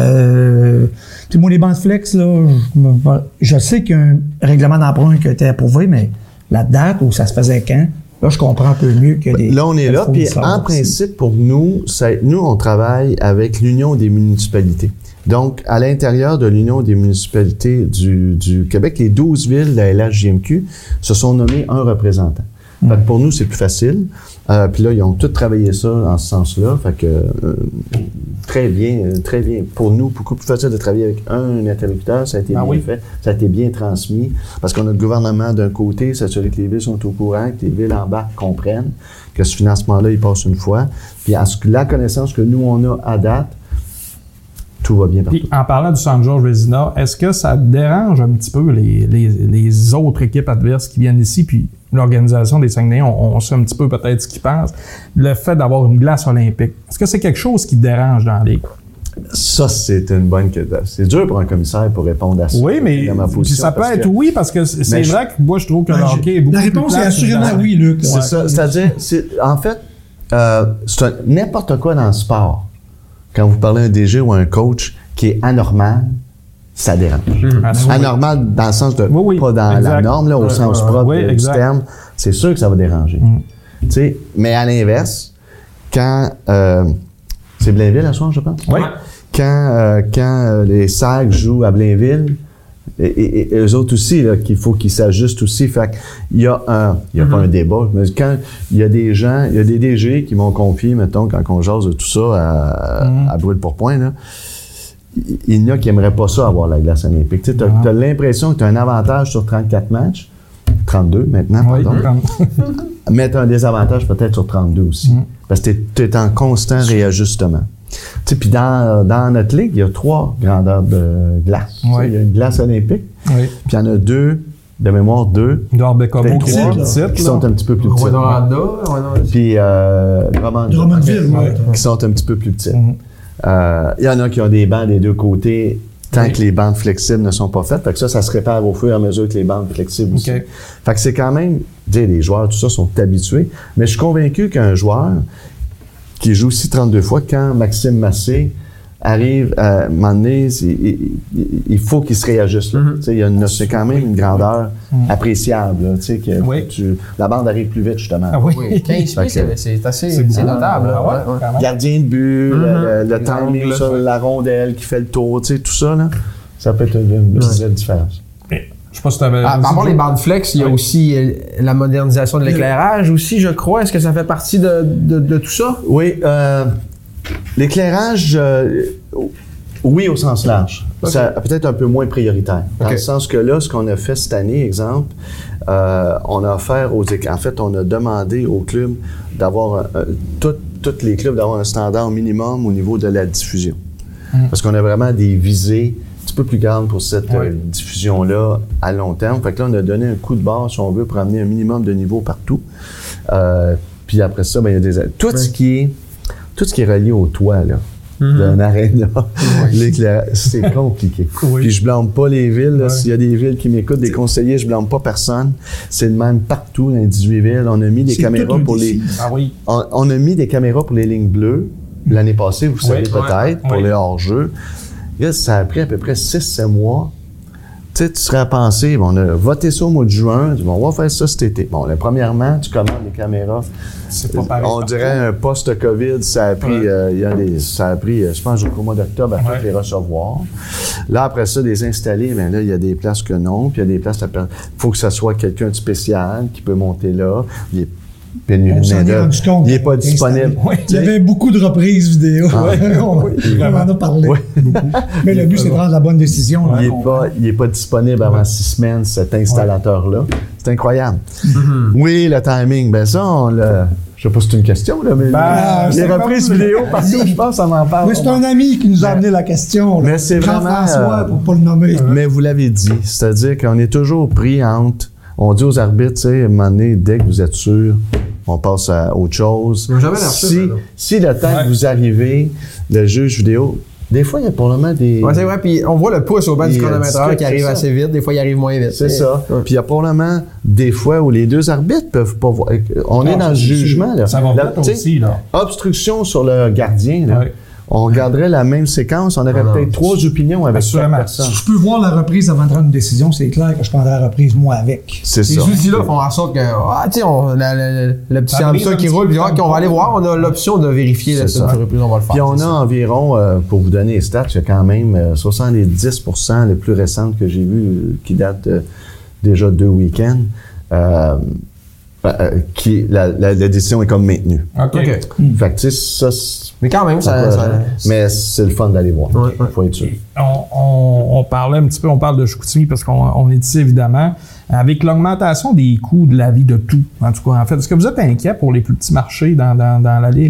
Puis moi, les bandes flex, là, je sais qu'il y a un règlement d'emprunt qui a été approuvé, mais la date où ça se faisait quand, là, je comprends un peu mieux que des... Là, on est là, puis en principe, pour nous, nous, on travaille avec l'Union des municipalités. Donc, à l'intérieur de l'Union des municipalités du Québec, les 12 villes de la LHJMQ se sont nommées un représentant. Fait que pour nous, c'est plus facile. Puis là, ils ont tous travaillé ça en ce sens-là. Fait que très bien. Pour nous, beaucoup plus facile de travailler avec un interlocuteur. Ça a été bien fait. Ça a été bien transmis. Parce qu'on a le gouvernement d'un côté, s'assurer que les villes sont au courant, que les villes en bas comprennent que ce financement-là, il passe une fois. Puis la connaissance que nous, on a à date, tout va bien partout. Puis, en parlant du San Georges Vézina, est-ce que ça dérange un petit peu les autres équipes adverses qui viennent ici, puis l'organisation des Saguenayens, on sait un petit peu peut-être ce qu'ils pensent, le fait d'avoir une glace olympique, est-ce que c'est quelque chose qui dérange dans les... Ça, c'est une bonne question. C'est dur pour un commissaire pour répondre à ça. Oui, mais puis ça peut être oui, parce que c'est vrai que moi, je trouve que le hockey est beaucoup la réponse plus est assurément oui, Luc. C'est ça. C'est-à-dire, en fait, c'est n'importe quoi dans le sport. Quand vous parlez à un DG ou à un coach qui est anormal, ça dérange. Anormal dans le sens de, pas dans la norme, là, au sens propre du terme, c'est sûr que ça va déranger. Tu sais, mais à l'inverse, quand... c'est Blainville à soir, je pense? Oui. Quand les SAG jouent à Blainville, et eux autres aussi, là, qu'il faut qu'ils s'ajustent aussi. Fait qu'il y a pas un débat, mais quand il y a des gens, il y a des DG qui m'ont confié, mettons, quand on jase de tout ça à Brûle-Pourpoint, là, il y en a qui n'aimeraient pas ça avoir la glace olympique. Tu sais, t'as l'impression que tu as un avantage sur 34 matchs, 32 maintenant, pardon. Mais tu as un désavantage peut-être sur 32 aussi. Parce que tu es en constant réajustement. Tu sais, puis dans notre ligue, il y a 3 grandeurs de glace. Il y a une glace olympique, puis il y en a 2, de mémoire 2. D'Orbecomo qui sont un petit peu plus petites. Puis Drummondville, qui sont un petit peu plus petites. Il y en a qui ont des bancs des deux côtés, tant que les bandes flexibles ne sont pas faites. Fait que ça se répare au fur et à mesure que les bandes flexibles aussi. Fait que c'est quand même, les joueurs, tout ça, sont habitués. Mais je suis convaincu qu'un joueur qui joue aussi 32 fois, quand Maxime Massé arrive à un moment donné, il faut qu'il se réajuste. C'est quand même une grandeur appréciable. Là, que la bande arrive plus vite, justement. 15 pieds, c'est assez notable. Gardien de but, le timing sur la rondelle qui fait le tour, tout ça, là, ça peut être une petite différence. Je sais pas si t'avais... À part les bandes flex, il y a aussi la modernisation de l'éclairage aussi, je crois. Est-ce que ça fait partie de tout ça? Oui. L'éclairage, oui, au sens large. Ça peut-être un peu moins prioritaire. Dans le sens que là, ce qu'on a fait cette année, exemple, on a offert en fait, on a demandé aux clubs d'avoir, tous les clubs d'avoir un standard minimum au niveau de la diffusion. Parce qu'on a vraiment des visées un petit peu plus grandes pour cette diffusion-là à long terme. Fait que là, on a donné un coup de barre, si on veut, pour amener un minimum de niveau partout. Puis après ça, il y a des... Tout ce qui est relié au toit, là, d'un aréna, l'éclairage, c'est compliqué. Puis je blâme pas les villes. S'il y a des villes qui m'écoutent, des conseillers, je blâme pas personne. C'est le même partout dans les 18 villes. On a mis des caméras pour les... On a mis des caméras pour les lignes bleues l'année passée, vous savez peut-être, pour les hors-jeux. Ça a pris à peu près 6-7 mois. Tu sais, tu serais à penser, on a voté ça au mois de juin, on va faire ça cet été. Bon, premièrement, tu commandes les caméras. C'est pas pareil. On dirait un post-COVID, ça a pris, je pense, jusqu'au mois d'octobre à toutes les recevoir. Là, après ça, les installer, bien là, il y a des places que non, puis il y a des places, il faut que ça soit quelqu'un de spécial qui peut monter là. On s'en est rendu compte. Il n'est pas disponible. Il y avait beaucoup de reprises vidéo. On en a parlé. Mais le but, c'est de prendre la bonne décision. Il n'est pas disponible avant 6 semaines, cet installateur-là. C'est incroyable. Oui, le timing. Ben ça, Je sais pas si c'est une question, là, mais les c'est reprises pas- vidéo, partout, je pense, ça m'en parle. Oui, c'est un ami qui nous a amené la question. Là. Mais c'est Jean-François, vraiment, pour pas le nommer. Mais vous l'avez dit, c'est-à-dire qu'on est toujours pris entre... On dit aux arbitres, tu sais, à un moment donné, dès que vous êtes sûr, on passe à autre chose. Ils ont jamais l'air sûrs, là. Si le temps que vous arrivez, le juge vidéo, des fois, il y a probablement des... Ouais, c'est vrai, puis on voit le pouce au bas du Il chronométreur discute, qui arrive c'est ça. assez vite, des fois il arrive moins vite. C'est ça. Ouais. Puis il y a probablement des fois où les deux arbitres peuvent pas voir. On est dans le jugement, là. Ça va Là, vite tu sais, aussi, là. obstruction sur le gardien, là. Ouais. On regarderait la même séquence, on aurait peut-être 3 opinions avec chaque Assurément. personne. Si je peux voir la reprise avant de prendre une décision, c'est clair que je prendrai la reprise, moi, avec. C'est Ces ça. outils-là font en sorte que, tu sais, le petit Ça brise ça un qui petit roule, peu puis comme on va aller voir, on a l'option de vérifier la C'est ça. reprise, on va le faire. Puis on c'est a ça. environ, pour vous donner les stats, il y a quand même 70% les plus récentes que j'ai vues, qui datent déjà de 2 week-ends, la décision est comme maintenue. OK. OK. Fait que tu sais, ça, Mais quand même, mais c'est le fun d'aller voir. Ouais, ouais. Faut être sûr. On parlait un petit peu, on parle de Chicoutimi parce qu'on est ici évidemment. Avec l'augmentation des coûts de la vie de tout, en tout cas, en fait, est-ce que vous êtes inquiet pour les plus petits marchés dans la Ligue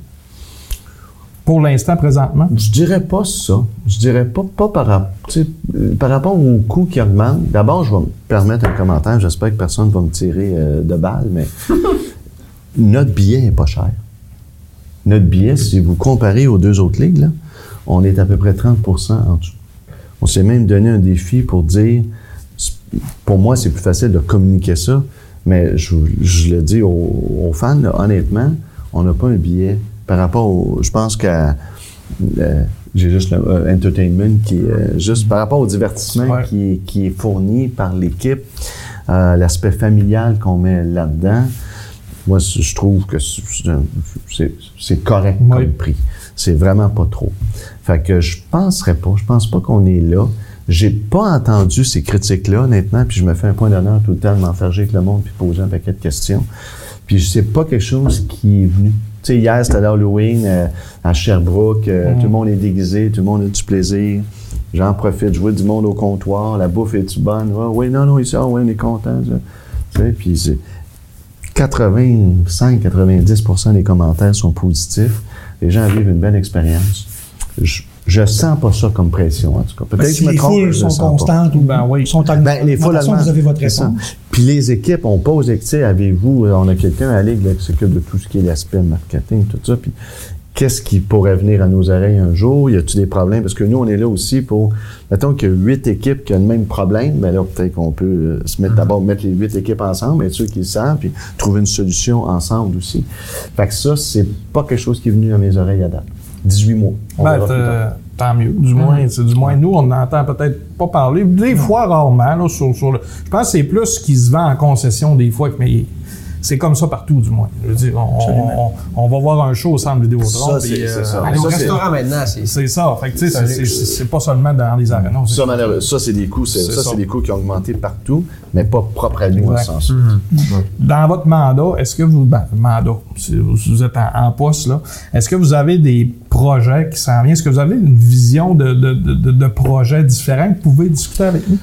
pour l'instant, présentement? Je dirais pas ça. Je dirais pas par rapport aux coûts qui augmentent. D'abord, je vais me permettre un commentaire. J'espère que personne ne va me tirer de balle, mais notre billet n'est pas cher. Notre billet, si vous comparez aux deux autres ligues, là, on est à peu près 30% en dessous. On s'est même donné un défi pour dire, pour moi, c'est plus facile de communiquer ça, mais je le dis aux fans, là, honnêtement, on n'a pas un billet par rapport au... Je pense qu'à... j'ai juste le entertainment qui est juste par rapport au divertissement Ouais. qui est fourni par l'équipe, l'aspect familial qu'on met là-dedans. Moi, je trouve que c'est correct comme prix. C'est vraiment pas trop. Fait que je pense pas qu'on est là. J'ai pas entendu ces critiques-là, honnêtement, puis je me fais un point d'honneur tout le temps de m'enfarger avec le monde puis poser un paquet de questions. Puis c'est pas quelque chose qui est venu. Tu sais, hier, c'était l'Halloween à Sherbrooke. Tout le monde est déguisé, tout le monde a du plaisir. J'en profite, je vois du monde au comptoir. La bouffe est-tu bonne? Ah, oui, non, ici, oui, on est content. Tu sais, puis c'est 85-90% des commentaires sont positifs. Les gens vivent une belle expérience. Je sens pas ça comme pression, en tout cas. Peut-être que Si je me les trompe, foules je le sont sens pas. constantes ou sont en Les foules augmentation, allemandes, vous avez votre c'est ça. réponse. Puis les équipes, on pose, tu sais, avez-vous, on a quelqu'un à la Ligue là, qui s'occupe de tout ce qui est l'aspect marketing, tout ça, puis qu'est-ce qui pourrait venir à nos oreilles un jour? Y a-t-il des problèmes? Parce que nous, on est là aussi pour, mettons qu'il y a 8 équipes qui ont le même problème, ben là, peut-être qu'on peut se mettre d'abord, mettre les 8 équipes ensemble, être sûr qu'ils le savent, puis trouver une solution ensemble aussi. Fait que ça, c'est pas quelque chose qui est venu à mes oreilles à date. 18 mois. On verra plus tard. Tant mieux. Du moins, nous, on n'entend peut-être pas parler. Des fois, rarement, là, sur le. Je pense que c'est plus ce qui se vend en concession des fois, mais c'est comme ça partout, du moins. Je veux dire, on va voir un show au centre Vidéotron. Ça, c'est ça. Aller au Ça, restaurant maintenant, c'est ça. Fait que, tu sais, c'est pas seulement dans les arénas. Ça, malheureux. Ça, c'est des coûts. C'est des coûts qui ont augmenté partout, mais pas propres à nous, en ce sens. Dans votre mandat, est-ce que vous... si vous êtes en poste, là, est-ce que vous avez des projets qui s'en viennent? Est-ce que vous avez une vision de projets différents que vous pouvez discuter avec nous?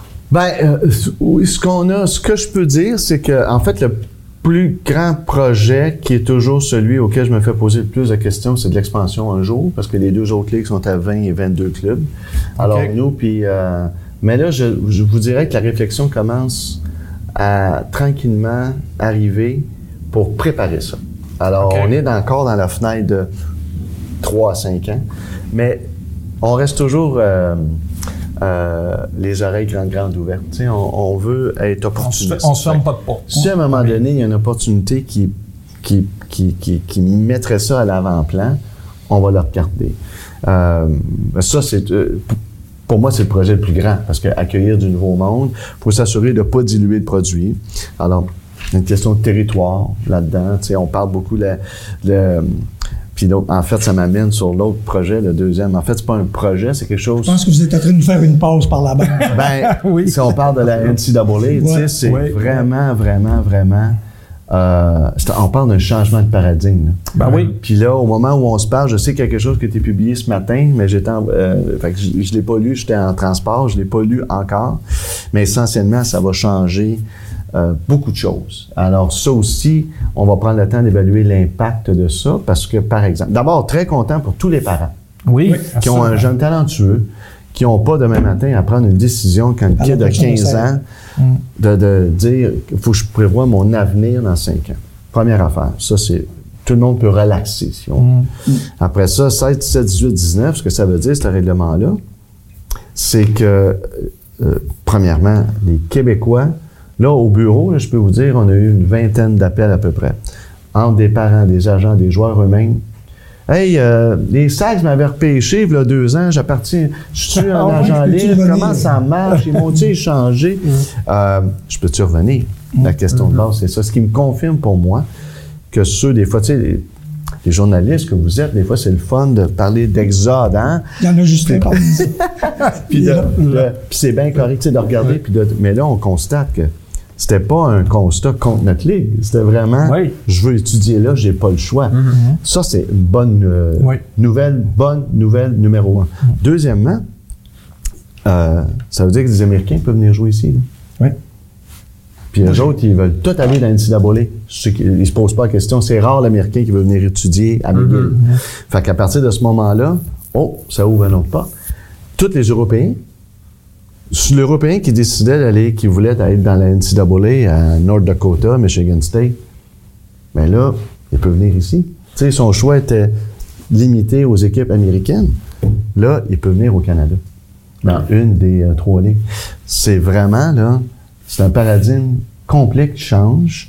Ce que je peux dire, c'est que, en fait, le plus grand projet qui est toujours celui auquel je me fais poser le plus de questions, c'est de l'expansion un jour, parce que les deux autres ligues sont à 20 et 22 clubs. Alors nous, puis... mais là, je vous dirais que la réflexion commence à tranquillement arriver pour préparer ça. Alors, on est encore dans la fenêtre de 3 à 5 ans, mais on reste toujours... les oreilles grandes ouvertes. Tu sais, on veut être opportuniste. On se ferme pas de porte. Si à un moment donné, il y a une opportunité qui mettrait ça à l'avant-plan, on va le regarder. Ça, c'est... pour moi, c'est le projet le plus grand, parce qu'accueillir du nouveau monde, il faut s'assurer de ne pas diluer le produit. Alors, il y a une question de territoire là-dedans. Tu sais, on parle beaucoup puis donc, en fait, ça m'amène sur l'autre projet, le deuxième. En fait, c'est pas un projet, c'est quelque chose... Je pense que vous êtes en train de nous faire une pause par la bande. Si on parle de la NCAA, tu sais, c'est vraiment on parle d'un changement de paradigme. Là. Ben oui. Puis là, au moment où on se parle, je sais quelque chose qui a été publié ce matin, mais fait que je l'ai pas lu, j'étais en transport, je l'ai pas lu encore. Mais essentiellement, ça va changer beaucoup de choses. Alors ça aussi, on va prendre le temps d'évaluer l'impact de ça, parce que, par exemple, d'abord, très content pour tous les parents Oui. qui ont un jeune talentueux, qui n'ont pas demain matin à prendre une décision quand le kid a 15 ans, de dire il faut que je prévoie mon avenir dans 5 ans. Première affaire. Ça, c'est. Tout le monde peut relaxer, si on. Après ça, 16, 17, 18, 19, ce que ça veut dire, ce règlement-là, c'est que, premièrement, les Québécois, là, au bureau, là, je peux vous dire, on a eu une vingtaine d'appels à peu près, entre des parents, des agents, des joueurs eux-mêmes. Hey, les Sags m'avaient repêché, il y a 2 ans, je suis un agent libre, comment ça marche, ils m'ont-ils échangé? Je peux-tu revenir? La question de base, c'est ça. Ce qui me confirme pour moi que des fois, tu sais, les journalistes que vous êtes, des fois, c'est le fun de parler d'exode, hein? Il y en a juste un parmi ça. Puis c'est bien correct, tu sais, de regarder, mais là, on constate que c'était pas un constat contre notre ligue. C'était vraiment, je veux étudier là, j'ai pas le choix. Ça, c'est une bonne nouvelle numéro 1. Deuxièmement, ça veut dire que les Américains peuvent venir jouer ici. Là. Oui. Puis eux autres, ils veulent tout aller dans l'NCAA. Ils se posent pas la question. C'est rare l'Américain qui veut venir étudier à McGill. Fait qu'à partir de ce moment-là, ça ouvre un autre pas. Tous les Européens, c'est l'Européen qui décidait d'aller, qui voulait être dans la NCAA à North Dakota, Michigan State, bien là, il peut venir ici. Tu sais, son choix était limité aux équipes américaines. Là, il peut venir au Canada, dans une des 3 ligues. C'est vraiment, là, c'est un paradigme complet qui change.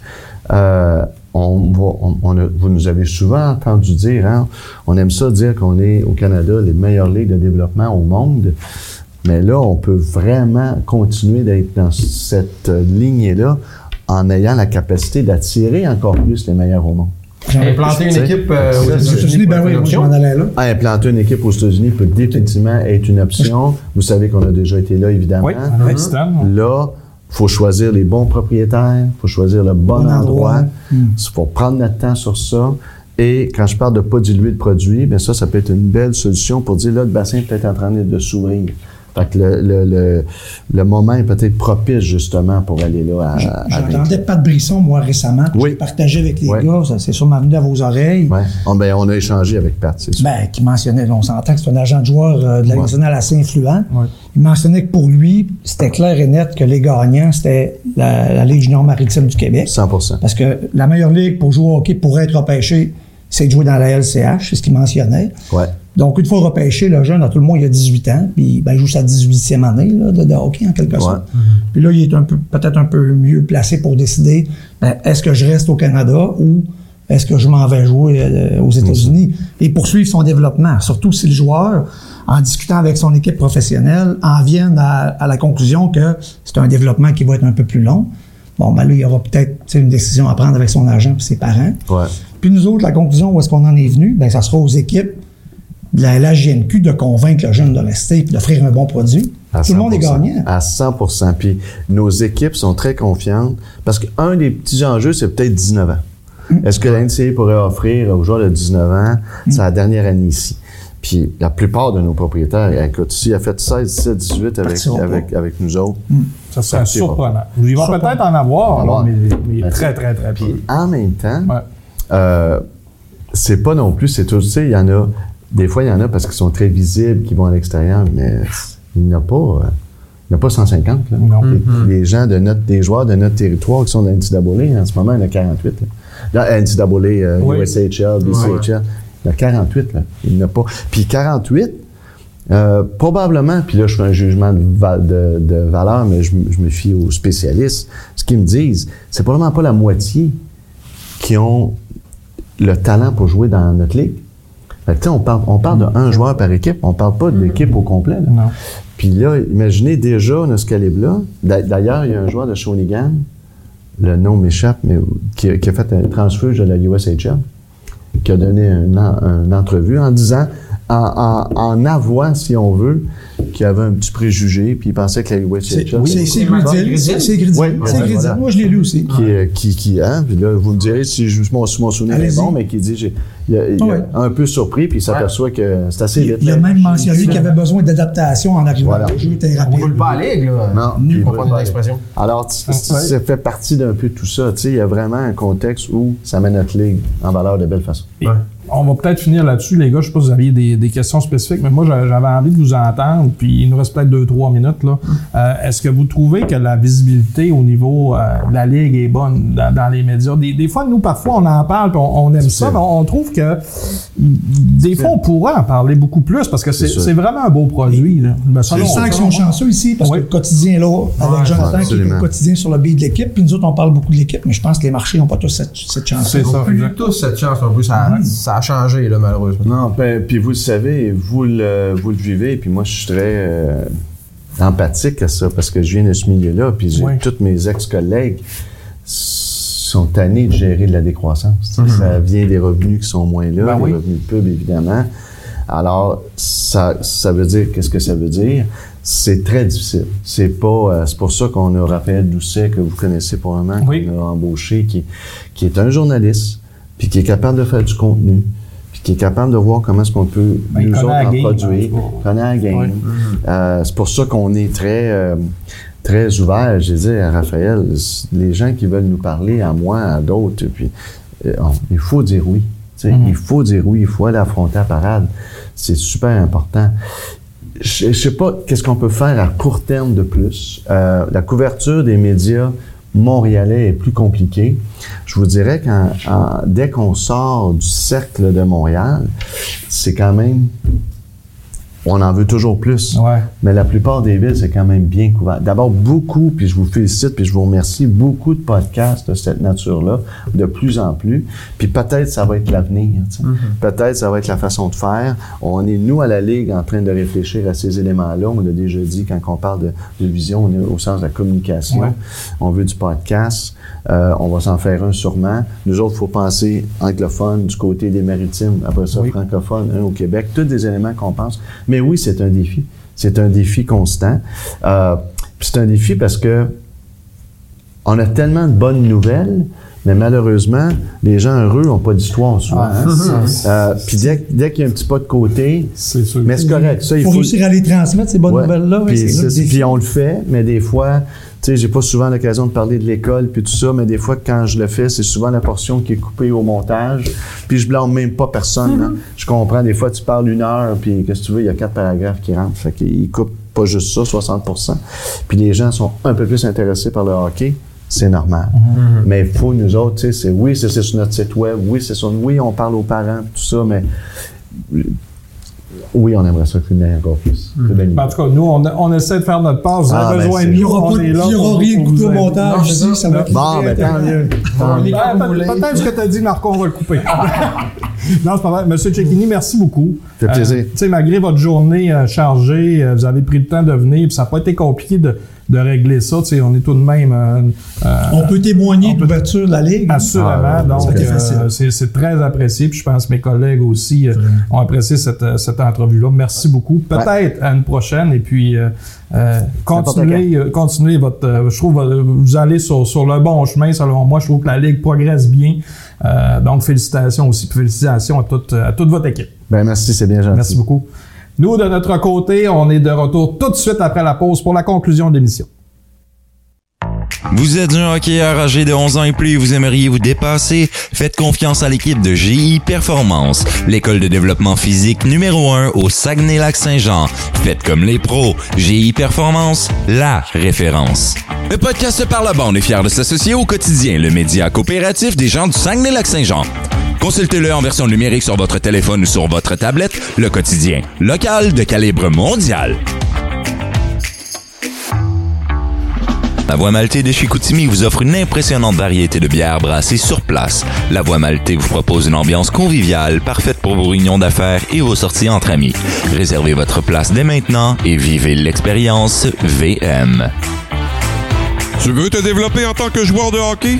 Vous nous avez souvent entendu dire, hein, on aime ça dire qu'on est au Canada les meilleures ligues de développement au monde. Mais là, on peut vraiment continuer d'être dans cette lignée-là en ayant la capacité d'attirer encore plus les meilleurs au monde. Implanter une équipe aux États-Unis, ben oui, je m'en allais là. Implanter une équipe aux États-Unis peut définitivement être une option. Vous savez qu'on a déjà été là, évidemment. Oui, là, il faut choisir les bons propriétaires, il faut choisir le bon endroit. Il faut prendre notre temps sur ça. Et quand je parle de pas diluer le produit, bien ça peut être une belle solution pour dire, là, le bassin est peut-être en train de s'ouvrir. Fait que le moment est peut-être propice, justement, pour aller là à J'entendais Pat Brisson, moi, récemment. J'ai partagé avec les gars, ça c'est sûrement venu à vos oreilles. Oui. On a échangé avec Pat, c'est sûr. Ben, qui mentionnait, on s'entend que c'est un agent de joueur de la Ligue nationale assez influent. Il mentionnait que pour lui, c'était clair et net que les gagnants, c'était la Ligue junior maritime du Québec. 100%. Parce que la meilleure ligue pour jouer au hockey, pour être repêché, c'est de jouer dans la LCH, c'est ce qu'il mentionnait. Ouais. Donc, une fois repêché, le jeune, à tout le monde, il a 18 ans, puis il joue sa 18e année là, de hockey, en quelque sorte. Puis là, il est peut-être un peu mieux placé pour décider, est-ce que je reste au Canada ou est-ce que je m'en vais jouer aux États-Unis et poursuivre son développement. Surtout si le joueur, en discutant avec son équipe professionnelle, en vient à la conclusion que c'est un développement qui va être un peu plus long. Bon, ben là, il y aura peut-être une décision à prendre avec son agent et ses parents. Ouais. Puis nous autres, la conclusion où est-ce qu'on en est venu, ben ça sera aux équipes de la LHJMQ de convaincre le jeune de rester et d'offrir un bon produit. Tout le monde est gagnant. À 100%. Puis nos équipes sont très confiantes parce qu'un des petits enjeux, c'est peut-être 19 ans. Est-ce que la NCAA pourrait offrir aux joueurs de 19 ans sa dernière année ici? Puis la plupart de nos propriétaires, écoute, s'il a fait 16, 17, 18 avec nous autres, ça serait surprenant. Il va peut-être en avoir, mais très, très, très peu. Puis en même temps, c'est pas non plus, c'est tout, tu sais, il y en a, des fois, il y en a parce qu'ils sont très visibles, qui vont à l'extérieur, mais il n'y en a pas 150. Là. Non. Les gens des joueurs de notre territoire qui sont dans NCAA, en ce moment, il y en a 48. Là. Dans NCAA, USHL, BCHL, il y en a 48. Là. Il n'y en a pas. Puis 48, probablement, puis là, je fais un jugement de valeur, mais je me fie aux spécialistes. Ce qu'ils me disent, c'est probablement pas la moitié qui ont le talent pour jouer dans notre ligue. Fait que, on parle d'un joueur par équipe, on parle pas de l'équipe au complet. Là. Non. Puis là, imaginez déjà on a ce calibre-là. D'ailleurs, il y a un joueur de Shawinigan, le nom m'échappe, mais qui a fait un transfuge de la USHL, qui a donné une entrevue en disant en avouant, si on veut, qu'il y avait un petit préjugé, puis il pensait que la USHL... C'est Gridil. C'est Gridil. Oui, C'est Gridil. voilà. Moi, je l'ai lu aussi. Puis là, vous me direz si mon souvenir est bon, mais qui dit, il est un peu surpris, puis il s'aperçoit que c'est assez vite. Il a même mentionné qu'il avait besoin d'adaptation en arrivant. Voilà. Le jeu était On rapide. roule pas à la ligue, là. Non, Nul il pour roule prendre pas. l'expression. Alors, ça fait partie d'un peu de tout ça. Tu sais, il y a vraiment un contexte où ça met notre ligue en valeur de belle façon. On va peut-être finir là-dessus, les gars. Je sais pas si vous aviez des questions spécifiques, mais moi, j'avais envie de vous entendre, puis il nous reste peut-être 2-3 minutes, là. Est-ce que vous trouvez que la visibilité au niveau de la Ligue est bonne dans les médias? Des fois, nous, parfois, on en parle, puis on aime ça, mais on trouve que des fois, on pourrait en parler beaucoup plus, parce que c'est vraiment un beau produit, là. Je sens qu'ils sont chanceux ici, parce que le quotidien est là, avec Jonathan, qui est le quotidien sur le billet de l'équipe, puis nous autres, on parle beaucoup de l'équipe, mais je pense que les marchés n'ont pas tous cette chance. C'est ça, Plus tous cette chance, un peu, ça a changé, là, malheureusement. Non, puis vous le savez, vous le vivez, puis moi, je suis très empathique à ça, parce que je viens de ce milieu-là, puis tous mes ex-collègues sont tannés de gérer de la décroissance. Ça vient des revenus qui sont moins là, des revenus de pub, évidemment. Alors, ça veut dire, qu'est-ce que ça veut dire? C'est très difficile. C'est pour ça qu'on a Raphaël Doucet, que vous connaissez probablement, qu'on a embauché, qui est un journaliste, puis qui est capable de faire du contenu, puis qui est capable de voir comment est-ce qu'on peut nous autres en produire, connaît la game. C'est pour ça qu'on est très ouvert. J'ai dit à Raphaël, les gens qui veulent nous parler, à moi, à d'autres, puis il faut dire oui. Il faut dire oui, il faut aller affronter la parade. C'est super important. Je sais pas qu'est-ce qu'on peut faire à court terme de plus. La couverture des médias montréalais est plus compliquée. Je vous dirais que dès qu'on sort du cercle de Montréal, c'est quand même... On en veut toujours plus. Mais la plupart des villes, c'est quand même bien couvert. D'abord, beaucoup, puis je vous félicite, puis je vous remercie, beaucoup de podcasts de cette nature-là, de plus en plus. Puis peut-être ça va être l'avenir. Peut-être ça va être la façon de faire. On est, nous, à la Ligue, en train de réfléchir à ces éléments-là. On l'a déjà dit, quand on parle de vision, on est au sens de la communication. On veut du podcast. On va s'en faire un sûrement. Nous autres, il faut penser anglophone du côté des maritimes, après ça, francophone, un au Québec. Tous des éléments qu'on pense. Mais oui, c'est un défi. C'est un défi constant. Puis c'est un défi parce que on a tellement de bonnes nouvelles, mais malheureusement, les gens heureux n'ont pas d'histoire souvent. Puis dès qu'il y a un petit pas de côté, c'est sûr. Mais c'est correct. Ça, il faut réussir à les transmettre, ces bonnes nouvelles-là. Puis on le fait, mais des fois... Tu sais, j'ai pas souvent l'occasion de parler de l'école puis tout ça, mais des fois, quand je le fais, c'est souvent la portion qui est coupée au montage. Puis je blâme même pas personne. Hein. Je comprends, des fois, tu parles 1 heure, puis qu'est-ce que tu veux, il y a 4 paragraphes qui rentrent. Fait qu'ils coupent pas juste ça, 60%. Puis les gens sont un peu plus intéressés par le hockey. C'est normal. Mais il faut, nous autres, tu sais, c'est sur notre site web, oui, on parle aux parents, tout ça, mais... Oui, on aimerait ça qu'il y ait encore plus. En tout cas, nous, on essaie de faire notre part. Vous avez besoin de nous. Il n'y aura rien de coupé au montage. Ça va bon, mais tant mieux. Peut-être ce que tu as dit, Marco, on va le couper. Non, c'est pas vrai. Monsieur Cecchini, merci beaucoup. Ça fait plaisir. Tu sais, malgré votre journée chargée, vous avez pris le temps de venir, puis ça n'a pas été compliqué de régler ça. Tu sais, on est tout de même... on peut témoigner de l'ouverture de la Ligue. Assurément. Donc, c'est très apprécié. Puis je pense que mes collègues aussi ont apprécié cette entrevue-là. Merci beaucoup. Peut-être à une prochaine. Et puis, continuez votre... je trouve que vous allez sur le bon chemin. Selon moi, je trouve que la Ligue progresse bien. Donc, félicitations aussi. Félicitations à toute votre équipe. Ben merci, c'est bien gentil. Merci beaucoup. Nous, de notre côté, on est de retour tout de suite après la pause pour la conclusion de l'émission. Vous êtes un hockeyeur âgé de 11 ans et plus et vous aimeriez vous dépasser? Faites confiance à l'équipe de GI Performance, l'école de développement physique numéro 1 au Saguenay-Lac-Saint-Jean. Faites comme les pros. GI Performance, la référence. Le podcast Par la bande est fier de s'associer au Quotidien, le média coopératif des gens du Saguenay-Lac-Saint-Jean. Consultez-le en version numérique sur votre téléphone ou sur votre tablette, Le Quotidien, local de calibre mondial. La Voie Maltée de Chicoutimi vous offre une impressionnante variété de bières brassées sur place. La Voie Maltée vous propose une ambiance conviviale, parfaite pour vos réunions d'affaires et vos sorties entre amis. Réservez votre place dès maintenant et vivez l'expérience VM. Tu veux te développer en tant que joueur de hockey?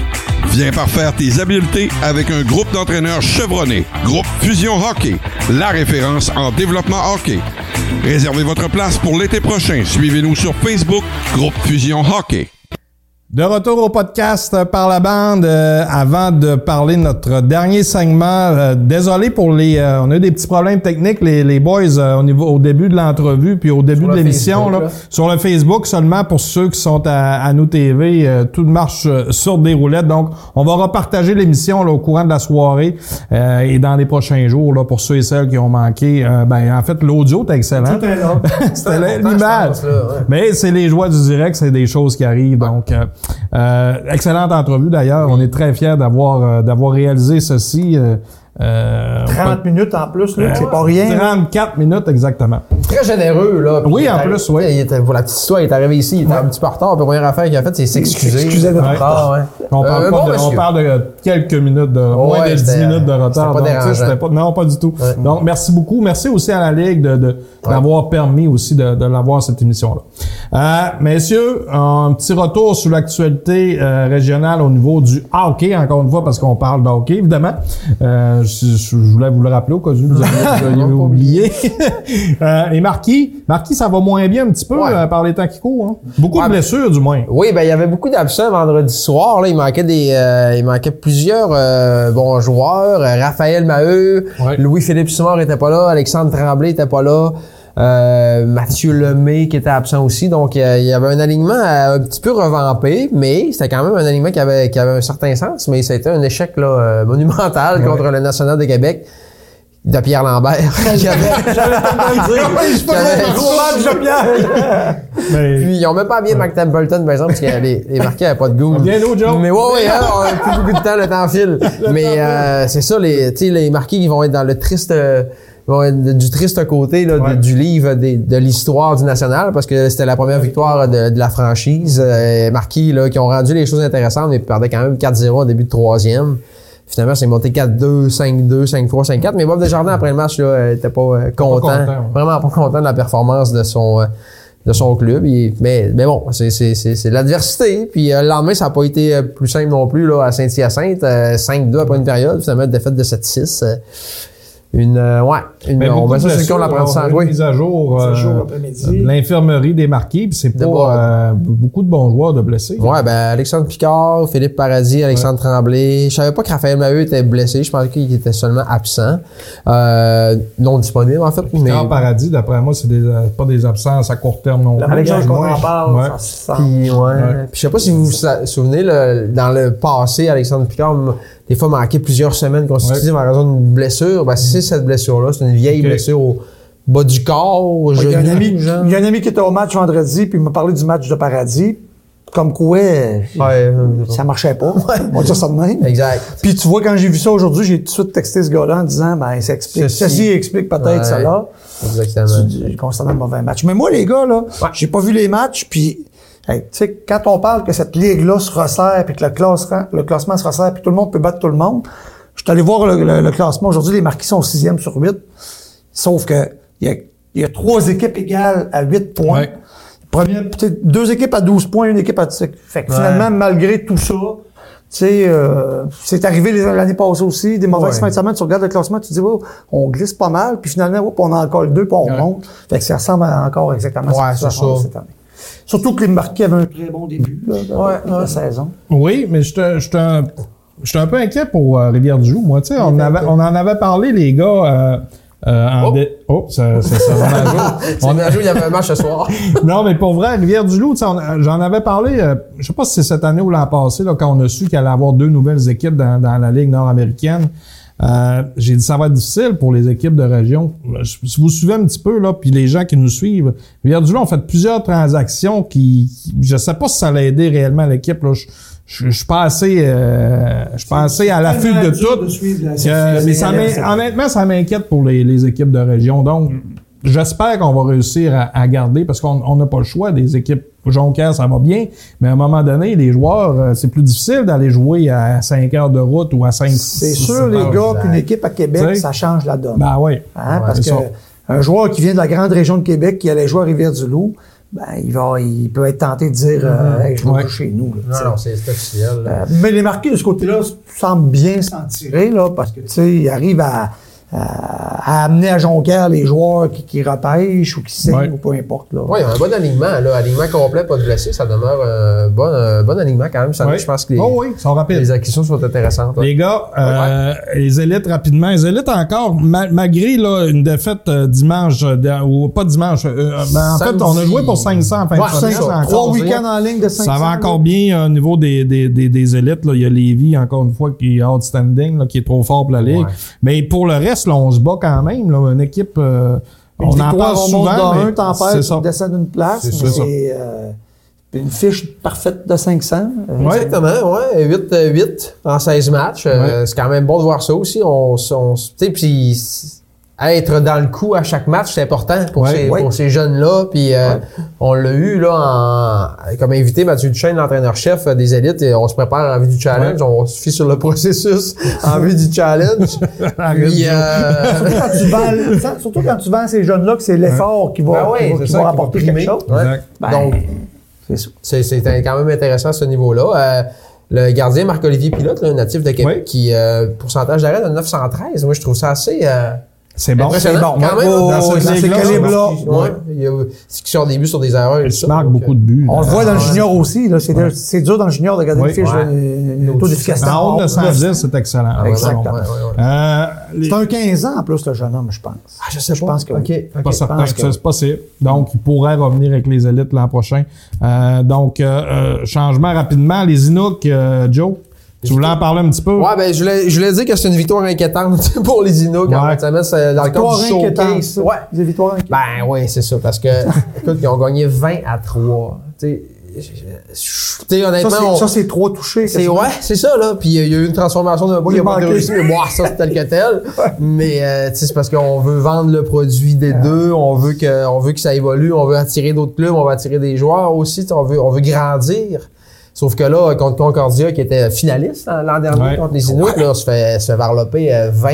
Viens parfaire tes habiletés avec un groupe d'entraîneurs chevronnés. Groupe Fusion Hockey, la référence en développement hockey. Réservez votre place pour l'été prochain. Suivez-nous sur Facebook, Groupe Fusion Hockey. De retour au podcast par la bande, avant de parler de notre dernier segment, désolé pour on a eu des petits problèmes techniques, les boys, au début de l'entrevue, puis au début de l'émission, là, sur le Facebook seulement pour ceux qui sont à Nous TV, tout marche sur des roulettes, donc on va repartager l'émission là, au courant de la soirée et dans les prochains jours, là, pour ceux et celles qui ont manqué. En fait, l'audio était excellent. Tout est là. C'était l'image. Mais c'est les joies du direct, c'est des choses qui arrivent, donc... excellente entrevue d'ailleurs. On est très fiers d'avoir réalisé ceci. 30 minutes en plus, là, c'est pas rien. 34 minutes exactement. Très généreux, là. Oui, en plus, oui. Pour la petite histoire, il est arrivé ici, il était un petit peu en retard. Puis la première affaire qu'il a faite, c'est s'excuser. S'excuser de retard, ouais. On parle de quelques minutes moins de 10 minutes de retard. C'était pas Non, pas du tout. Ouais. Donc, merci beaucoup. Merci aussi à la Ligue d'avoir permis aussi de l'avoir, cette émission-là. Messieurs, un petit retour sur l'actualité régionale au niveau du hockey, encore une fois, parce qu'on parle de hockey, évidemment. Je voulais vous le rappeler au cas où vous aviez oublié. Et Marquis, ça va moins bien un petit peu par les temps qui courent. Hein? Beaucoup de blessures, du moins. Oui, il y avait beaucoup d'absents vendredi soir. Là, il manquait plusieurs bons joueurs. Raphaël Maheu, Louis-Philippe Simard était pas là, Alexandre Tremblay était pas là. Mathieu Lemay qui était absent aussi, donc il y avait un alignement un petit peu revampé, mais c'était quand même un alignement qui avait un certain sens, mais ça a été un échec là, monumental contre le National de Québec de Pierre Lambert. Puis ils ont même pas bien Mark Templeton par exemple, parce que les marqués n'avaient pas de goût. Bien nous, Joe. Mais on a plus beaucoup de temps, le temps file. Mais c'est ça, les marqués qui vont être dans le triste du triste côté là, du livre de l'histoire du national, parce que c'était la première victoire de la franchise. Marquis là, qui ont rendu les choses intéressantes, mais perdaient quand même 4-0 au début de troisième. Finalement, c'est monté 4-2, 5-2, 5-3, 5-4. Mais Bob Desjardins, après le match, là, était pas content. Vraiment pas content de la performance de son club. Mais bon, c'est l'adversité. Puis le lendemain, ça n'a pas été plus simple non plus là à Saint-Hyacinthe. 5-2 après une période. Finalement, défaite de 7-6. On va ça sur le compte de l'apprentissage. Oui. Mise à jour l'infirmerie des Marquis, puis c'est pas beaucoup de bons joueurs de blessés. Ouais, Alexandre Picard, Philippe Paradis, Alexandre Tremblay. Je savais pas que Raphaël Maheu était blessé. Je pensais qu'il était seulement absent. Non disponible, en fait. Picard, Paradis, d'après moi, c'est pas des absences à court terme non plus. Alexandre qu'on en parle, ça se sent. Puis je sais pas si vous vous souvenez, dans le passé, Alexandre Picard des fois manqué plusieurs semaines consécutives en raison d'une blessure. C'est cette blessure-là. C'est une vieille blessure au bas du corps, au genou. Il y a un ami qui était au match vendredi, puis il m'a parlé du match de Paradis. Comme quoi, ça marchait pas. On va dire ça de même. Exact. Puis tu vois, quand j'ai vu ça aujourd'hui, j'ai tout de suite texté ce gars-là en disant, ça explique. Ceci explique peut-être cela. Exactement. J'ai constamment un mauvais match. Mais moi, les gars, là, j'ai pas vu les matchs, puis tu sais, quand on parle que cette ligue-là se resserre, puis que le classement se resserre, puis tout le monde peut battre tout le monde, je suis allé voir le classement. Aujourd'hui, les Marquis sont 6e sur 8. Sauf que il y a 3 équipes égales à 8 points. Ouais. Première, 2 équipes à 12 points, une équipe à 10. Fait que finalement, malgré tout ça, tu sais, c'est arrivé l'année passée aussi, des mauvaises fins de semaine, tu regardes le classement, tu te dis, on glisse pas mal, puis finalement, on a encore 2, puis on monte. Fait que ça ressemble encore exactement à ce qui se cette année. Surtout que les Marquis avaient un très bon début de la saison. Oui, mais j'étais un peu inquiet pour Rivière-du-Loup. Moi, tu sais, on en avait parlé, les gars. Ça va à jour. Il y avait un match ce soir. Non, mais pour vrai, Rivière-du-Loup, j'en avais parlé, je sais pas si c'est cette année ou l'an passé, là, quand on a su qu'il allait y avoir 2 nouvelles équipes dans la Ligue nord-américaine. J'ai dit ça va être difficile pour les équipes de région. Si vous suivez un petit peu, là, puis les gens qui nous suivent, Rivière-du-Loup ont fait plusieurs transactions qui je sais pas si ça allait aider réellement l'équipe, là. Je suis pas assez à l'affût de tout. Mais honnêtement, ça m'inquiète pour les équipes de région. Donc, j'espère qu'on va réussir à garder, parce qu'on n'a pas le choix des équipes. Jonquière, ça va bien, mais à un moment donné, les joueurs, c'est plus difficile d'aller jouer à 5 heures de route ou à 5 C'est sûr, les gars, qu'une équipe à Québec, ça change la donne. Ben oui. Parce que un joueur qui vient de la grande région de Québec, qui allait jouer à Rivière-du-Loup, il peut être tenté de dire hey, je vais jouer chez nous. Là, Non, c'est officiel. mais les marqués de ce côté-là semblent bien s'en tirer, là, parce que, tu sais, ils arrivent à amener à Jonquière les joueurs qui repêchent ou qui signent ou peu importe. Oui, il y a un bon alignement. Là. Alignement complet, pas de blessés, ça demeure un bon alignement quand même. Ça, je pense que les acquisitions sont intéressantes. Les gars, les élites rapidement. Les élites encore, malgré là, une défaite dimanche, ou pas dimanche, en fait, on a joué pour 500 en fin de semaine. 3 week-ends en ligne de 500. Ça va encore bien au niveau des élites. Là. Il y a Lévis, encore une fois, qui est outstanding, là, qui est trop fort pour la Ligue. Ouais. Mais pour le reste, là, on se bat quand même. Là, une équipe, on en parle souvent. Mais t'empêches de descendre une place. C'est une fiche parfaite de 500. Exactement, ouais. 8 en 16 matchs. C'est quand même bon de voir ça aussi. Tu sais, puis être dans le coup à chaque match, c'est important pour ces jeunes-là. Puis on l'a eu là comme invité Mathieu Duchesne, l'entraîneur-chef des élites, et on se prépare en vue du challenge. On se fie sur le processus en vue du challenge. Puis, surtout quand tu vends ces jeunes-là, que c'est l'effort qui va rapporter quelque chose. Donc, c'est quand même intéressant à ce niveau-là. Le gardien Marc-Olivier Pilote, là, un natif de Québec, qui pourcentage d'arrêt de 913. Moi, je trouve ça assez... c'est bon. C'est bon. Quand même, dans ces calibres-là. Il y a qui sort des buts sur des erreurs. Il marque beaucoup de buts. On le voit dans le junior aussi. Là. C'est dur dans le junior de garder une fiche de taux d'efficacité. En haut de 110, c'est excellent. Exactement. C'est un 15 ans en plus, le jeune homme, je pense. Je sais pas. Je pense que oui. Pas certain que c'est possible. Donc, il pourrait revenir avec les élites l'an prochain. Donc, changement rapidement. Les Inuks, Joe. Tu voulais en parler un petit peu? Ouais, ben, je voulais dire que c'est une victoire inquiétante pour les Inuks. En fait, ça met dans le cadre du showcase. Ouais, des victoires inquiétantes. Ben, oui, c'est ça. Parce que, écoute, ils ont gagné 20-3. Tu sais, honnêtement. Ça, c'est 3 touchés. C'est ça, là. Puis, il y a eu une transformation d'un bout qui a pas réussi, mais moi, ça, c'est tel que tel. Mais, tu sais, c'est parce qu'on veut vendre le produit des deux. On veut que ça évolue. On veut attirer d'autres clubs. On veut attirer des joueurs aussi. On veut grandir. Sauf que là, contre Concordia, qui était finaliste l'an dernier contre les Inuks, là, se fait varloper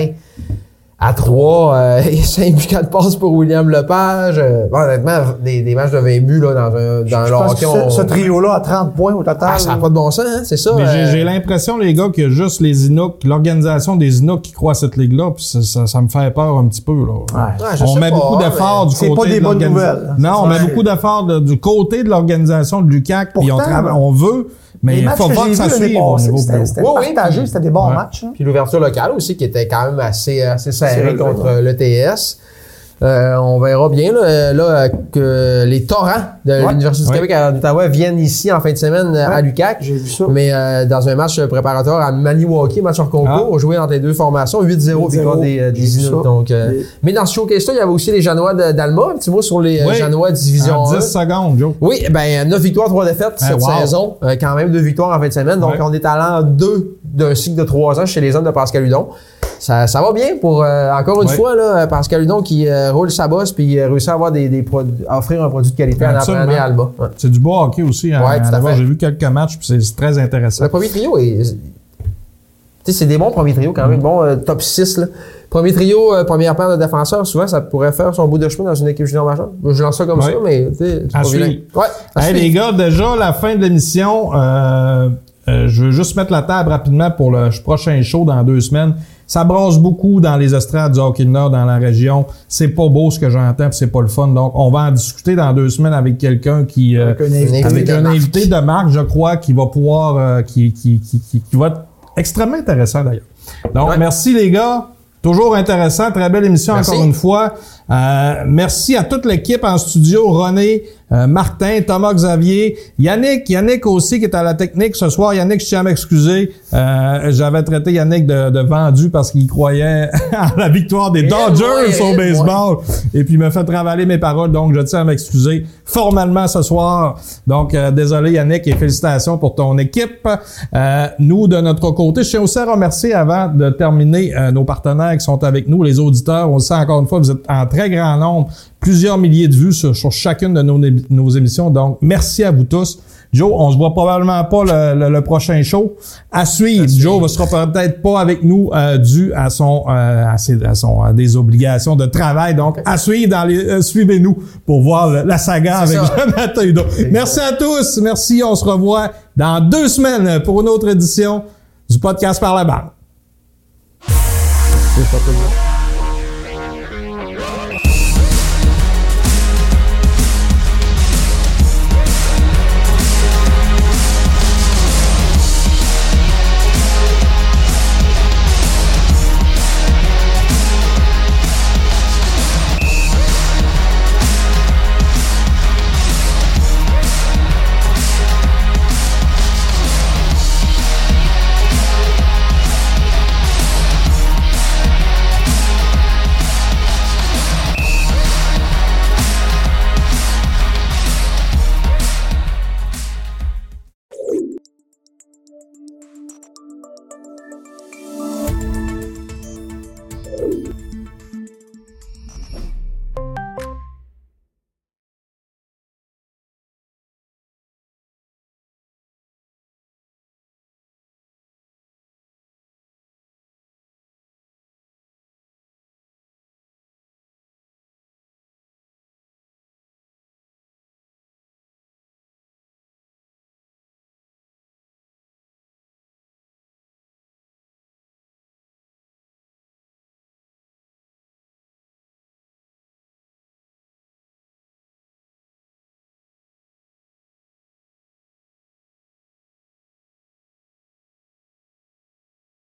20-3. Et 5 buts 4 passes pour William Lepage. Honnêtement, des matchs de 20 buts là, dans le hockey. Ce trio-là a 30 points au total. Ça n'a pas de bon sens, hein, c'est ça. Mais j'ai l'impression, les gars, que juste les Inuks, l'organisation des Inuks qui croit à cette ligue-là, puis ça me fait peur un petit peu. Là. On met beaucoup d'efforts du côté de l'organisation. Non, on met beaucoup d'efforts du côté de l'organisation de l'UQAC, puis on veut. Mais il faut voir que ça suive au niveau C'était partagé, c'était des bons matchs. Puis l'ouverture locale aussi, qui était quand même assez serrée contre l'ETS. On verra bien là, que les torrents de l'Université du Québec à Ottawa viennent ici en fin de semaine à l'UQAC. J'ai vu ça. Mais dans un match préparatoire à Maniwaki, match hors concours, joué entre les deux formations, 8-0 victoire des Inuks. Donc, mais dans ce showcase-là, il y avait aussi les Janois d'Alma. Un petit mot sur les Janois Division 1. 10 secondes, Joe. Oui, ben 9 victoires, 3 défaites cette saison. Quand même 2 victoires en fin de semaine. Donc, on est à l'an 2 d'un cycle de 3 ans chez les hommes de Pascal Hudon. Ça va bien pour, encore une fois, là, Pascal Hudon qui roule sa bosse puis réussit à avoir offrir un produit de qualité en apprenant à Alma. Ouais. C'est du beau hockey aussi. Tout à fait. J'ai vu quelques matchs puis c'est très intéressant. Le premier trio c'est des bons premiers trios quand même, bon top 6 là. Premier trio, première paire de défenseurs, souvent ça pourrait faire son bout de chemin dans une équipe junior majeure. Je lance ça comme ça, mais c'est pas vilain. Les gars, déjà la fin de l'émission, je veux juste mettre la table rapidement pour le prochain show dans 2 semaines. Ça brasse beaucoup dans les estrades du hockey Nord dans la région. C'est pas beau ce que j'entends, puis c'est pas le fun. Donc, on va en discuter dans 2 semaines avec quelqu'un qui, avec un invité de marque, je crois, qui va pouvoir, qui va être extrêmement intéressant d'ailleurs. Donc, merci les gars. Toujours intéressant. Très belle émission encore une fois. Merci à toute l'équipe en studio. René, Martin, Thomas Xavier, Yannick aussi qui est à la technique ce soir. Yannick, je tiens à m'excuser. J'avais traité Yannick de vendu parce qu'il croyait à la victoire des Dodgers au baseball. Et puis il m'a fait travailler mes paroles. Donc, je tiens à m'excuser formellement ce soir. Donc, désolé Yannick et félicitations pour ton équipe. Nous, de notre côté, je tiens aussi à remercier avant de terminer nos partenaires qui sont avec nous, les auditeurs. On le sait encore une fois, vous êtes en très grand nombre, plusieurs milliers de vues sur chacune de nos émissions. Donc, merci à vous tous. Joe, on se voit probablement pas le prochain show. À suivre. Joe ne sera peut-être pas avec nous dû à à des obligations de travail. Donc, à suivre suivez-nous pour voir la saga avec Jonathan Hudon. Merci à tous. Merci. On se revoit dans 2 semaines pour une autre édition du podcast Par la bande.